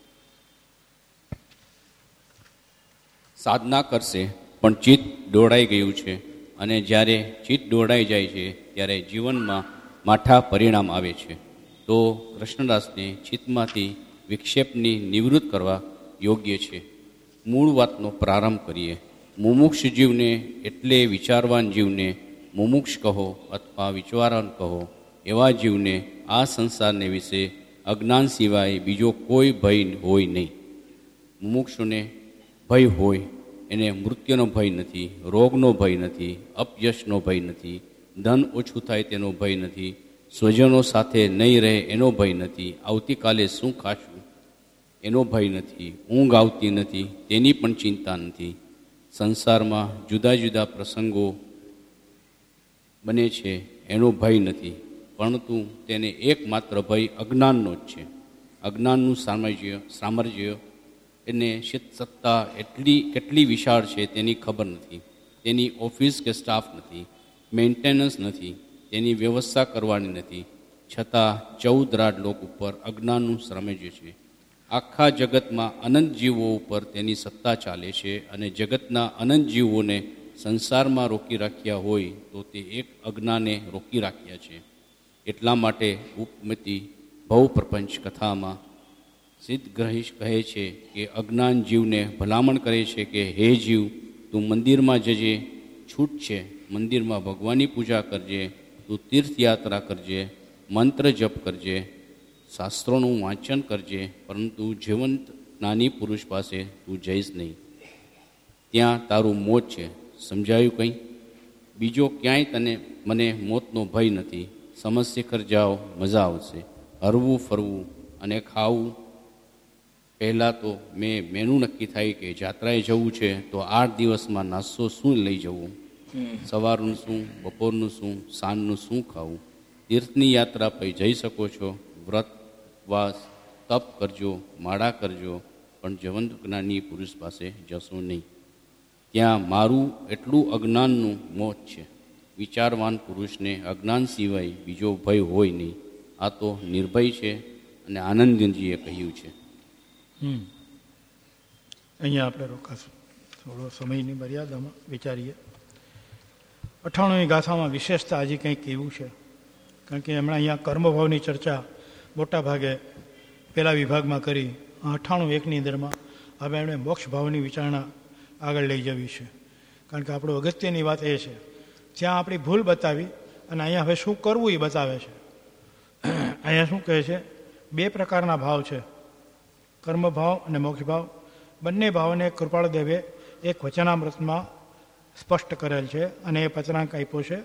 સાધના કરશે, પણ ચિત્ત દોડાઈ ગયું છે. અને જ્યારે ચિત્ત દોડાઈ જાય છે ત્યારે જીવનમાં માઠા પરિણામ આવે છે. તો કૃષ્ણદાસને ચિત્તમાંથી વિક્ષેપની નિવૃત્ત કરવા યોગ્ય છે. મૂળ વાતનો પ્રારંભ કરીએ. મુમુક્ષ જીવને એટલે વિચારવાન જીવને મુમુક્ષ કહો અથવા વિચારવાન કહો. એવા જીવને આ સંસારને વિશે અજ્ઞાન સિવાય બીજો કોઈ ભય હોય નહીં. મુમુક્ષુને ભય હોય, એને મૃત્યુનો ભય નથી, રોગનો ભય નથી, અપયશનો ભય નથી, ધન ઓછું થાય તેનો ભય નથી, સ્વજનો સાથે નહીં રહે એનો ભય નથી, આવતીકાલે શું ખાશું એનો ભય નથી, ઊંઘ આવતી નથી તેની પણ ચિંતા નથી. સંસારમાં જુદા જુદા પ્રસંગો બને છે એનો ભય નથી, પરંતુ તેને એકમાત્ર ભય અજ્ઞાનનો જ છે. અજ્ઞાનનું સામ્રાજ્ય એને સત્તા કેટલી વિશાળ છે તેની ખબર નથી. તેની ઓફિસ કે સ્ટાફ નથી, મેન્ટેનન્સ નથી, તેની વ્યવસ્થા કરવાની નથી. છતાં 14 રાડ લોક ઉપર અજ્ઞાનનું સામ્રાજ્ય છે. આખા જગતમાં અનંત જીવો ઉપર તેની સત્તા ચાલે છે અને જગતના અનંત જીવોને સંસારમાં રોકી રાખ્યા હોય તો તે એક અજ્ઞાને રોકી રાખ્યા છે. એટલા માટે ઉપમતિ ભવ પ્રપંચ કથામાં સિદ્ધગ્રહીશ કહે છે કે અજ્ઞાન જીવને ભલામણ કરે છે કે હે જીવ, તું મંદિરમાં જજે, છૂટ છે. મંદિરમાં ભગવાનની પૂજા કરજે, તું તીર્થયાત્રા કરજે, મંત્ર જપ કરજે, શાસ્ત્રોનું વાંચન કરજે, પરંતુ જીવંત જ્ઞાની પુરુષ પાસે તું જઈશ નહીં. ત્યાં તારું મોત છે. સમજાયું કંઈ? બીજો ક્યાંય મને મોતનો ભય નથી. સમશિખર જાઓ, મજા આવશે. હરવું ફરવું અને ખાવું. પહેલાં તો મેનુ નક્કી થાય કે જાત્રાએ જવું છે તો 8 દિવસમાં નાસ્તો શું લઈ જવું, સવારનું શું, બપોરનું શું, સાંજનું શું ખાવું. તીર્થની યાત્રા પર જઈ શકો છો. વ્રત, વાસ, તપ કરજો, માળા કરજો, પણ જીવંત જ્ઞાની પુરુષ પાસે જશો નહીં. ત્યાં મારું એટલું અજ્ઞાનનું મોત છે. વિચારવાન પુરુષને અજ્ઞાન સિવાય બીજો ભય હોય નહીં. આ તો નિર્ભય છે અને આનંદજીએ કહ્યું છે. અહીંયા આપણે રોકાશું. થોડો સમયની મર્યાદામાં વિચારીએ. 98મી ગાથામાં વિશેષતા હજી કંઈક એવું છે, કારણ કે હમણાં અહીંયા કર્મભાવની ચર્ચા મોટા ભાગે પહેલા વિભાગમાં કરી. 98-1ની અંદરમાં હવે એમણે મોક્ષ ભાવની વિચારણા આગળ લઈ જવી છે. કારણ કે આપણું અગત્યની વાત એ છે જ્યાં આપણી ભૂલ બતાવી અને અહીંયા હવે શું કરવું એ બતાવે છે. અહીંયા શું કહે છે? 2 પ્રકારના ભાવ છે, કર્મભાવ અને મોક્ષ ભાવ. બંને ભાવને કૃપાળદેવે એક વચનામૃતમાં સ્પષ્ટ કરેલ છે અને એ પચનાંક આપ્યો છે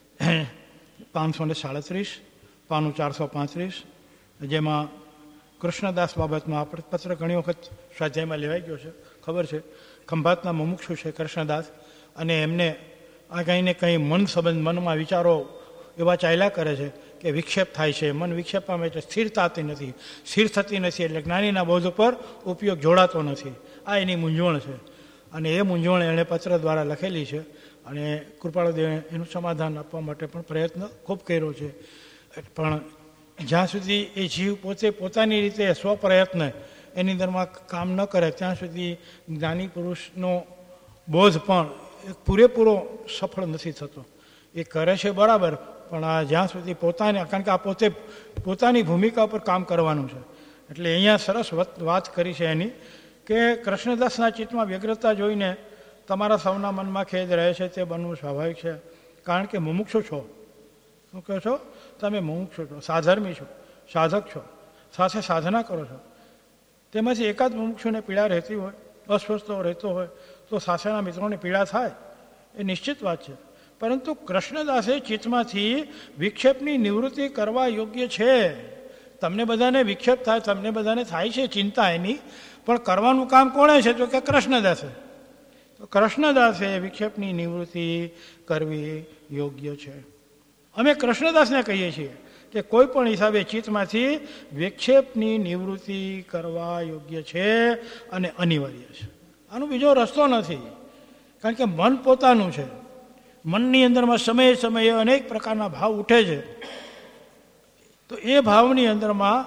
537, પાનું 435, જેમાં કૃષ્ણદાસ બાબતમાં આપણે પત્ર ઘણી વખત સ્વાધ્યાયમાં લેવાઈ ગયો છે, ખબર છે. ખંભાતના મુમુક્ષુ છે કૃષ્ણદાસ, અને એમને આ કંઈ ને કંઈ મન સંબંધ, મનમાં વિચારો એવા ચાલ્યા કરે છે કે વિક્ષેપ થાય છે, મન વિક્ષેપ પામે છે, સ્થિરતા નથી, સ્થિર થતી નથી, એટલે જ્ઞાનીના બોધ ઉપર ઉપયોગ જોડાતો નથી. આ એની મૂંઝવણ છે અને એ મૂંઝવણ એણે પત્ર દ્વારા લખેલી છે અને કૃપાળદેવે એનું સમાધાન આપવા માટે પણ પ્રયત્ન ખૂબ કર્યો છે. પણ જ્યાં સુધી એ જીવ પોતે પોતાની રીતે સ્વપ્રયત્ન એની અંદરમાં કામ ન કરે ત્યાં સુધી જ્ઞાની પુરુષનો બોધ પણ પૂરેપૂરો સફળ નથી થતો. એ કરે છે બરાબર, પણ આ જ્યાં સુધી પોતાને, કારણ કે આ પોતે પોતાની ભૂમિકા પર કામ કરવાનું છે. એટલે અહીંયા સરસ વાત કરી છે એની કે કૃષ્ણદાસના ચિત્તમાં વ્યગ્રતા જોઈને તમારા સૌના મનમાં ખેદ રહે છે, તે બનવું સ્વાભાવિક છે. કારણ કે મુમુક્ષુ છો. શું કહો છો? તમે મુમુક્ષુ છો, સાધર્મી છો, સાધક છો, સાથે સાધના કરો છો. તેમાંથી એકાદ મુમુક્ષુને પીડા રહેતી હોય, અસ્વસ્થ રહેતો હોય તો સાથેના મિત્રોને પીડા થાય, એ નિશ્ચિત વાત છે. પરંતુ કૃષ્ણદાસે ચિત્તમાંથી વિક્ષેપની નિવૃત્તિ કરવા યોગ્ય છે. તમને બધાને વિક્ષેપ થાય, તમને બધાને થાય છે ચિંતા એની, પણ કરવાનું કામ કોણે છે? તો કે કૃષ્ણદાસે. તો કૃષ્ણદાસે વિક્ષેપની નિવૃત્તિ કરવી યોગ્ય છે. અમે કૃષ્ણદાસને કહીએ છીએ કે કોઈ પણ હિસાબે ચિત્તમાંથી વિક્ષેપની નિવૃત્તિ કરવા યોગ્ય છે અને અનિવાર્ય છે. આનો બીજો રસ્તો નથી, કારણ કે મન પોતાનું છે. મનની અંદરમાં સમયે સમયે અનેક પ્રકારના ભાવ ઉઠે છે. તો એ ભાવની અંદરમાં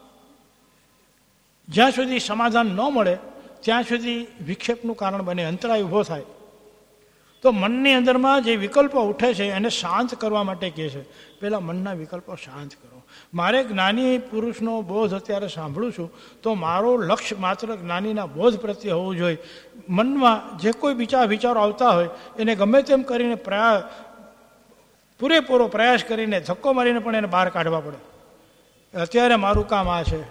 જ્યાં સુધી સમાધાન ન મળે ત્યાં સુધી વિક્ષેપનું કારણ બને, અંતરાય ઊભો થાય. તો મનની અંદરમાં જે વિકલ્પો ઉઠે છે એને શાંત કરવા માટે કહે છે, પહેલાં મનના વિકલ્પો શાંત કરો. મારે જ્ઞાની પુરુષનો બોધ અત્યારે સાંભળું છું તો મારો લક્ષ્ય માત્ર જ્ઞાનીના બોધ પ્રત્યે હોવું જોઈએ. મનમાં જે કોઈ વિચારો આવતા હોય એને ગમે તેમ કરીને પૂરેપૂરો પ્રયાસ કરીને ધક્કો મારીને પણ એને બહાર કાઢવા પડે. અત્યારે મારું કામ આ છે,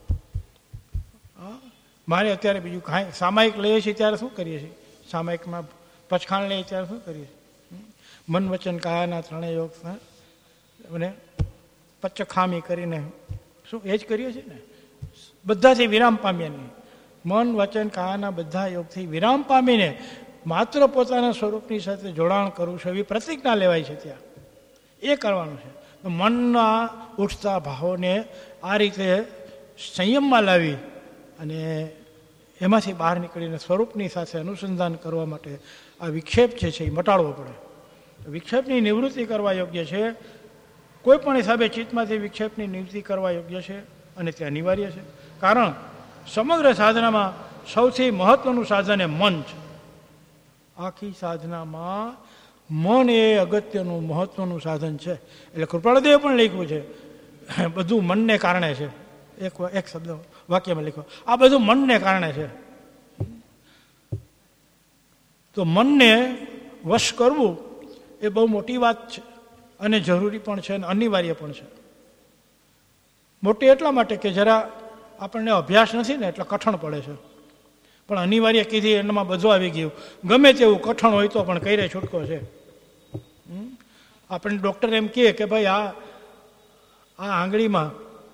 મારે અત્યારે બીજું કાંઈ. સામાયિક લઈએ છીએ ત્યારે શું કરીએ છીએ? સામાયિકમાં પચખાણ લઈએ ત્યારે શું કરીએ છીએ? મન વચન કાયાના ત્રણેય યોગ અને પચખામી કરીને શું એ જ કરીએ છીએ ને. બધાથી વિરામ પામ્યા નહીં. મન વચન કાયાના બધા યોગથી વિરામ પામીને માત્ર પોતાના સ્વરૂપની સાથે જોડાણ કરવું છે એવી પ્રતિજ્ઞા લેવાય છે ત્યાં. એ કરવાનું છે. મનના ઉઠતા ભાવોને આ રીતે સંયમમાં લાવી અને એમાંથી બહાર નીકળીને સ્વરૂપની સાથે અનુસંધાન કરવા માટે આ વિક્ષેપ છે એ મટાડવો પડે. વિક્ષેપની નિવૃત્તિ કરવા યોગ્ય છે. કોઈ પણ હિસાબે ચિત્તમાંથી વિક્ષેપની નિવૃત્તિ કરવા યોગ્ય છે અને તે અનિવાર્ય છે. કારણ સમગ્ર સાધનામાં સૌથી મહત્વનું સાધન એ મન છે. આખી સાધનામાં મન એ અગત્યનું મહત્વનું સાધન છે. એટલે કૃપાળદેવે પણ લખ્યું છે બધું મનને કારણે છે. એક શબ્દ વાક્યમાં લખ્યો, આ બધું મનને કારણે છે. તો મનને વશ કરવું એ બહુ મોટી વાત છે અને જરૂરી પણ છે અને અનિવાર્ય પણ છે. મોટી એટલા માટે કે જરા આપણને અભ્યાસ નથી ને એટલે કઠણ પડે છે, પણ અનિવાર્ય કીધી એનામાં બધું આવી ગયું. ગમે તેવું કઠણ હોય તો પણ કઈ છૂટકો છે. આપણને ડૉક્ટર એમ કહે કે ભાઈ આ આંગળીમાં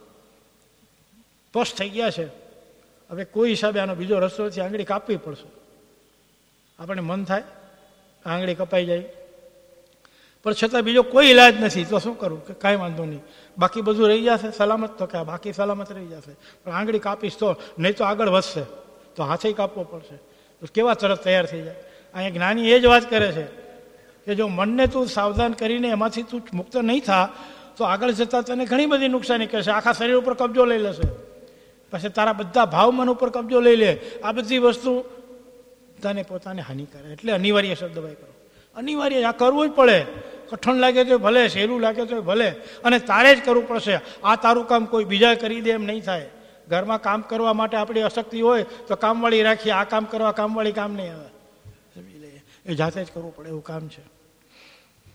પસ થઈ ગયા છે, હવે કોઈ હિસાબે આનો બીજો રસ્તો નથી, આંગળી કાપવી પડશે. આપણે મન થાય આંગળી કપાઈ જાય, પણ છતાં બીજો કોઈ ઇલાજ નથી, તો શું કરવું? કે કાંઈ વાંધો નહીં, બાકી બધું રહી જશે સલામત. તો કે બાકી સલામત રહી જશે, પણ આંગળી કાપીશ તો, નહીં તો આગળ વધશે, તો હાથે કાપવો પડશે. તો કેવા તરત તૈયાર થઈ જાય. અહીંયા જ્ઞાની એ જ વાત કરે છે કે જો મનને તું સાવધાન કરીને એમાંથી તું મુક્ત નહીં થા તો આગળ જતાં તને ઘણી બધી નુકસાની કરશે. આખા શરીર ઉપર કબજો લઈ લેશે, પછી તારા બધા ભાવ મન ઉપર કબજો લઈ લે. આ બધી વસ્તુ તને પોતાને હાનિ કરે. એટલે અનિવાર્ય શબ્દ ભાઈ કરો. અનિવાર્ય આ કરવું જ પડે. કઠણ લાગે તો ભલે, સહેલું લાગે તો ભલે, અને તારે જ કરવું પડશે. આ તારું કામ કોઈ બીજા કરી દે એમ નહીં થાય. ઘરમાં કામ કરવા માટે આપણી અશક્તિ હોય તો કામવાળી રાખીએ, આ કામ કરવા કામવાળી કામ નહીં આવે. સમજી લઈએ, એ જાતે જ કરવું પડે એવું કામ છે.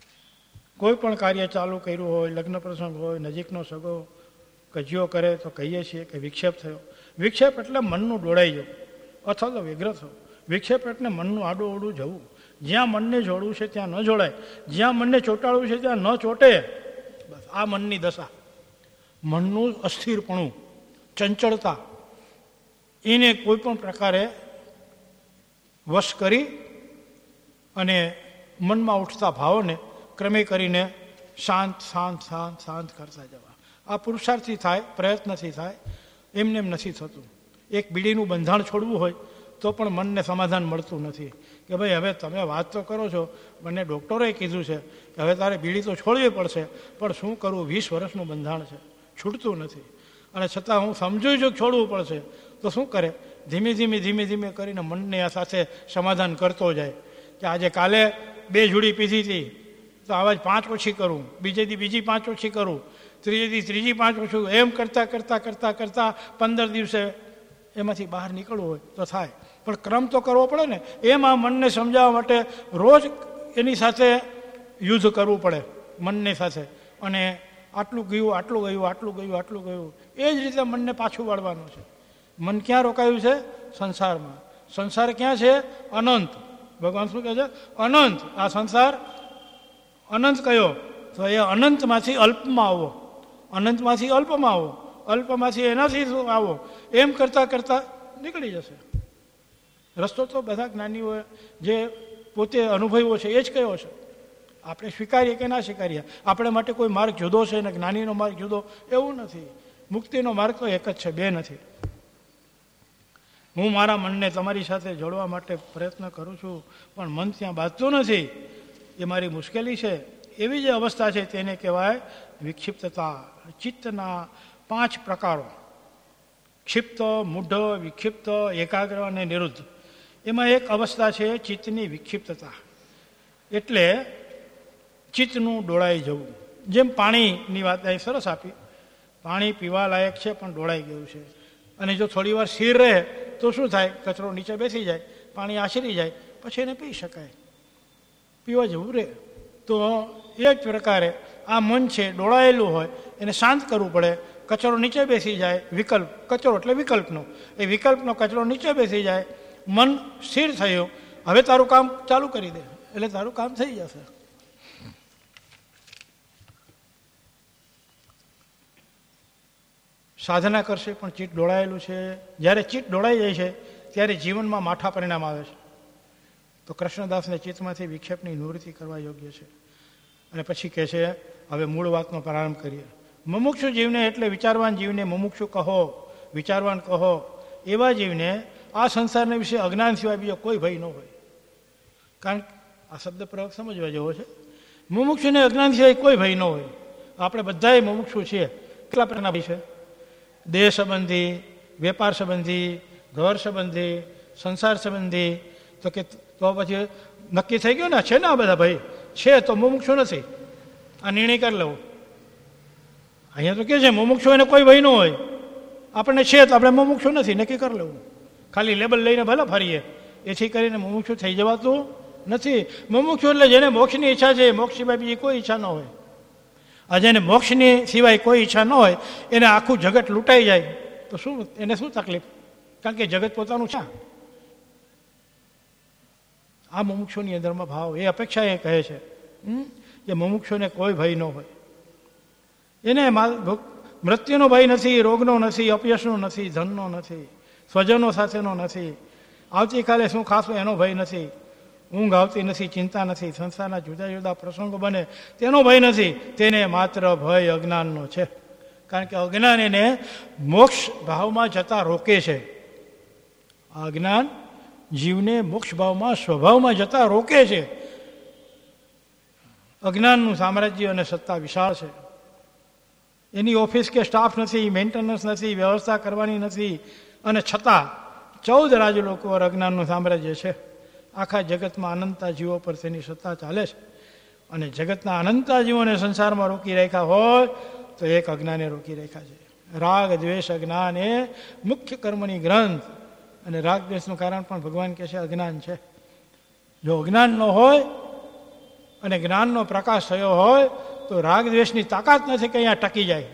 કોઈ પણ કાર્ય ચાલુ કર્યું હોય, લગ્ન પ્રસંગ હોય, નજીકનો સગો કજિયો કરે તો કહીએ છીએ કે વિક્ષેપ થયો. વિક્ષેપ એટલે મનનું ડોળાઈ જવું અથવા તો વિગ્રહ થવું. વિક્ષેપ એટલે મનનું આડું અવડું જવું. જ્યાં મનને જોડવું છે ત્યાં ન જોડાય, જ્યાં મનને ચોંટાડવું છે ત્યાં ન ચોંટે. બસ આ મનની દશા. મનનું અસ્થિરપણું, ચંચળતા, એને કોઈ પણ પ્રકારે વશ કરી અને મનમાં ઉઠતા ભાવોને ક્રમે કરીને શાંત શાંત શાંત શાંત કરતા જવા. આ પુરુષાર્થથી થાય, પ્રયત્નથી થાય, એમને એમ નથી થતું. એક બીડીનું બંધાણ છોડવું હોય તો પણ મનને સમાધાન મળતું નથી કે ભાઈ હવે તમે વાત તો કરો છો, મને ડૉક્ટરે કીધું છે કે હવે તારે બીડી તો છોડવી પડશે, પણ શું કરવું, 20 વર્ષનું બંધાણ છે, છૂટતું નથી. અને છતાં હું સમજું છું છોડવું પડશે તો શું કરે, ધીમે ધીમે ધીમે ધીમે કરીને મનને આ સાથે સમાધાન કરતો જાય કે આજે કાલે 2 જુડી પીધી હતી તો આવા જ 5 ઓછી કરું, બીજે દી બીજી 5 ઓછી કરું, ત્રીજે દી ત્રીજી 5 ઓછું, એમ કરતાં કરતાં કરતાં કરતાં 15 દિવસે એમાંથી બહાર નીકળવું હોય તો થાય. પણ ક્રમ તો કરવો પડે ને. એમ આ મનને સમજાવવા માટે રોજ એની સાથે યુદ્ધ કરવું પડે, મનની સાથે. અને આટલું ગયું, આટલું ગયું, આટલું ગયું, આટલું ગયું, એ જ રીતે મનને પાછું વાળવાનું છે. મન ક્યાં રોકાયું છે? સંસારમાં. સંસાર ક્યાં છે? અનંત. ભગવાન શું કહે છે? અનંત. આ સંસાર અનંત કયો? તો એ અનંતમાંથી અલ્પમાં આવો, અનંતમાંથી અલ્પમાં આવો, અલ્પમાંથી એનાથી શું આવો, એમ કરતાં કરતાં નીકળી જશે. રસ્તો તો બધા જ્ઞાનીઓએ જે પોતે અનુભવ્યો છે એ જ કયો છે. આપણે સ્વીકારીએ કે ના સ્વીકારીએ, આપણે માટે કોઈ માર્ગ જુદો છે ને જ્ઞાનીનો માર્ગ જુદો, એવું નથી. મુક્તિનો માર્ગ તો એક જ છે, 2 નથી. હું મારા મનને તમારી સાથે જોડવા માટે પ્રયત્ન કરું છું, પણ મન ત્યાં બાંધતું નથી. એ મારી મુશ્કેલી છે. એવી જે અવસ્થા છે તેને કહેવાય વિક્ષિપ્તતા. ચિત્તના 5 પ્રકારો: ક્ષિપ્ત, મૂઢ, વિક્ષિપ્ત, એકાગ્ર અને નિરુદ્ધ. એમાં એક અવસ્થા છે ચિત્તની વિક્ષિપ્તતા. એટલે ચિત્તનું ડોળાઈ જવું. જેમ પાણીની વાત અહીં સરસ આપી, પાણી પીવા લાયક છે પણ ડોળાઈ ગયું છે. અને જો થોડી વાર સ્થિર રહે તો શું થાય? કચરો નીચે બેસી જાય, પાણી આશરી જાય, પછી એને પી શકાય, પીવા જવું રહે. તો એ જ પ્રકારે આ મન છે ડોળાયેલું હોય, એને શાંત કરવું પડે. કચરો નીચે બેસી જાય, વિકલ્પ, કચરો એટલે વિકલ્પનો, એ વિકલ્પનો કચરો નીચે બેસી જાય, મન સ્થિર થયું, હવે તારું કામ ચાલુ કરી દે એટલે તારું કામ થઈ જશે. સાધના કરશે પણ ચિત્ત ડોળાયેલું છે. જ્યારે ચિત્ત ડોળાઈ જાય છે ત્યારે જીવનમાં માઠા પરિણામ આવે છે. તો કૃષ્ણદાસને ચિત્તમાંથી વિક્ષેપની નિવૃત્તિ કરવા યોગ્ય છે. અને પછી કહે છે, હવે મૂળ વાતનો પ્રારંભ કરીએ. મુમુક્ષુ જીવને એટલે વિચારવાન જીવને મુમુક્ષુ કહો, વિચારવાન કહો. એવા જીવને આ સંસારના વિશે અજ્ઞાન સિવાય બીજો કોઈ ભય ન હોય. કારણ આ શબ્દ પ્રયોગ સમજવા જેવો છે. મુમુક્ષુને અજ્ઞાન સિવાય કોઈ ભય ન હોય. આપણે બધાએ મુમુક્ષુ છીએ. કેટલા પ્રકારના ભય છે? દેહ સંબંધી, વેપાર સંબંધી, ઘર સંબંધી, સંસાર સંબંધી. તો કે તો પછી નક્કી થઈ ગયું ને, છે ને આ બધા ભાઈ છે તો મુમુક્ષુ નથી. આ નિર્ણય કરી લેવો. અહીંયા તો કે છે મુમુક્ષુ એને કોઈ ભય ન હોય. આપણને છે તો આપણે મુમુક્ષુ નથી, નક્કી કરી લેવું. ખાલી લેબલ લઈને ભલે ફરીએ, એથી કરીને મુમુક્ષુ થઈ જવાતું નથી. મુમુક્ષુ એટલે જેને મોક્ષની ઈચ્છા છે, મોક્ષ સિવાય બીજી કોઈ ઈચ્છા ન હોય. આ જેને મોક્ષની સિવાય કોઈ ઈચ્છા ન હોય, એને આખું જગત લૂંટાઈ જાય તો શું, એને શું તકલીફ? કારણ કે જગત પોતાનું છે. આ મુમુક્ષુની અંદરમાં ભાવ, એ અપેક્ષા એ કહે છે કે મુમુક્ષુને કોઈ ભય ન હોય. એને મૃત્યુનો ભય નથી, રોગનો નથી, અપયશનો નથી, ધનનો નથી, સ્વજનો સાથેનો નથી, આવતીકાલે શું ખાશું એનો ભય નથી, ઊંઘ આવતી નથી, ચિંતા નથી, સંસારના જુદા જુદા પ્રસંગો બને તેનો ભય નથી. તેને માત્ર ભય અજ્ઞાનનો છે. કારણ કે અજ્ઞાન એને મોક્ષ ભાવમાં જતા રોકે છે. આ અજ્ઞાન જીવને મોક્ષ ભાવમાં, સ્વભાવમાં જતા રોકે છે. અજ્ઞાનનું સામ્રાજ્ય અને સત્તા વિશાળ છે. એની ઓફિસ કે સ્ટાફ નથી, મેન્ટેનન્સ નથી, વ્યવસ્થા કરવાની નથી, અને છતાં 14 રાજલોકો પર અજ્ઞાનનું સામ્રાજ્ય છે. આખા જગતમાં અનંતા જીવો પર તેની સત્તા ચાલે છે. અને જગતના અનંતા જીવોને સંસારમાં રોકી રાખ્યા હોય તો એક અજ્ઞાને રોકી રાખ્યા છે. રાગ દ્વેષ અજ્ઞાન એ મુખ્ય કર્મની ગ્રંથ. અને રાગ દ્વેષનું કારણ પણ ભગવાન કહે છે અજ્ઞાન છે. જો અજ્ઞાન ન હોય અને જ્ઞાનનો પ્રકાશ થયો હોય તો રાગ દ્વેષની તાકાત નથી કે અહીંયા ટકી જાય.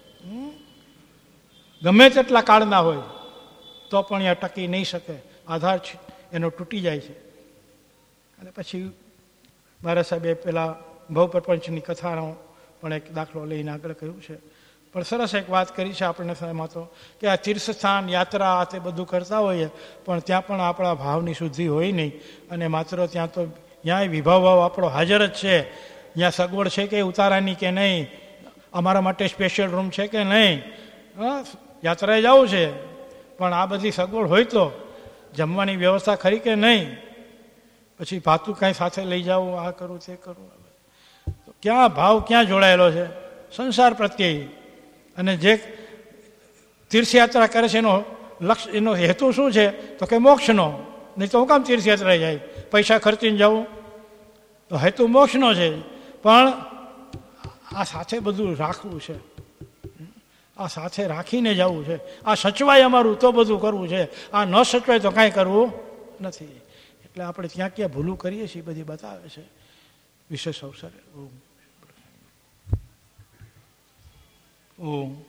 ગમે તેટલા કાળના હોય તો પણ અહીંયા ટકી નહીં શકે, આધાર એનો તૂટી જાય છે. અને પછી મારા સાહેબે પેલા ભવપ્રપંચની કથાનો પણ એક દાખલો લઈને આગળ કહ્યું છે. પણ સરસ એક વાત કરી છે આપણને સમયમાં તો કે આ તીર્થસ્થાન યાત્રા તે બધું કરતા હોઈએ પણ ત્યાં પણ આપણા ભાવની શુદ્ધિ હોય નહીં. અને માત્ર ત્યાં તો ત્યાંય વિભાવ ભાવ આપણો હાજર જ છે. ત્યાં સગવડ છે કે ઉતારાની કે નહીં, અમારા માટે સ્પેશિયલ રૂમ છે કે નહીં, યાત્રાએ જવું છે પણ આ બધી સગવડ હોય તો જમવાની વ્યવસ્થા ખરી કે નહીં, પછી ભાતું કાંઈ સાથે લઈ જવું, આ કરું તે કરું. ક્યાં ભાવ ક્યાં જોડાયેલો છે? સંસાર પ્રત્યે. અને જે તીર્થયાત્રા કરે છે એનો લક્ષ્ય, એનો હેતુ શું છે તો કે મોક્ષનો. નહીં તો હું કામ તીર્થયાત્રાએ જાય, પૈસા ખર્ચીને જવું? તો હેતુ મોક્ષનો છે. પણ આ સાથે બધું રાખવું છે, આ સાથે રાખીને જવું છે. આ સચવાય અમારું તો બધું કરવું છે, આ ન સચવાય તો કાંઈ કરવું નથી. એટલે આપણે ત્યાં ક્યાં ભૂલું કરીએ છીએ બધી બતાવે છે વિશેષ અવસરે. ઓમ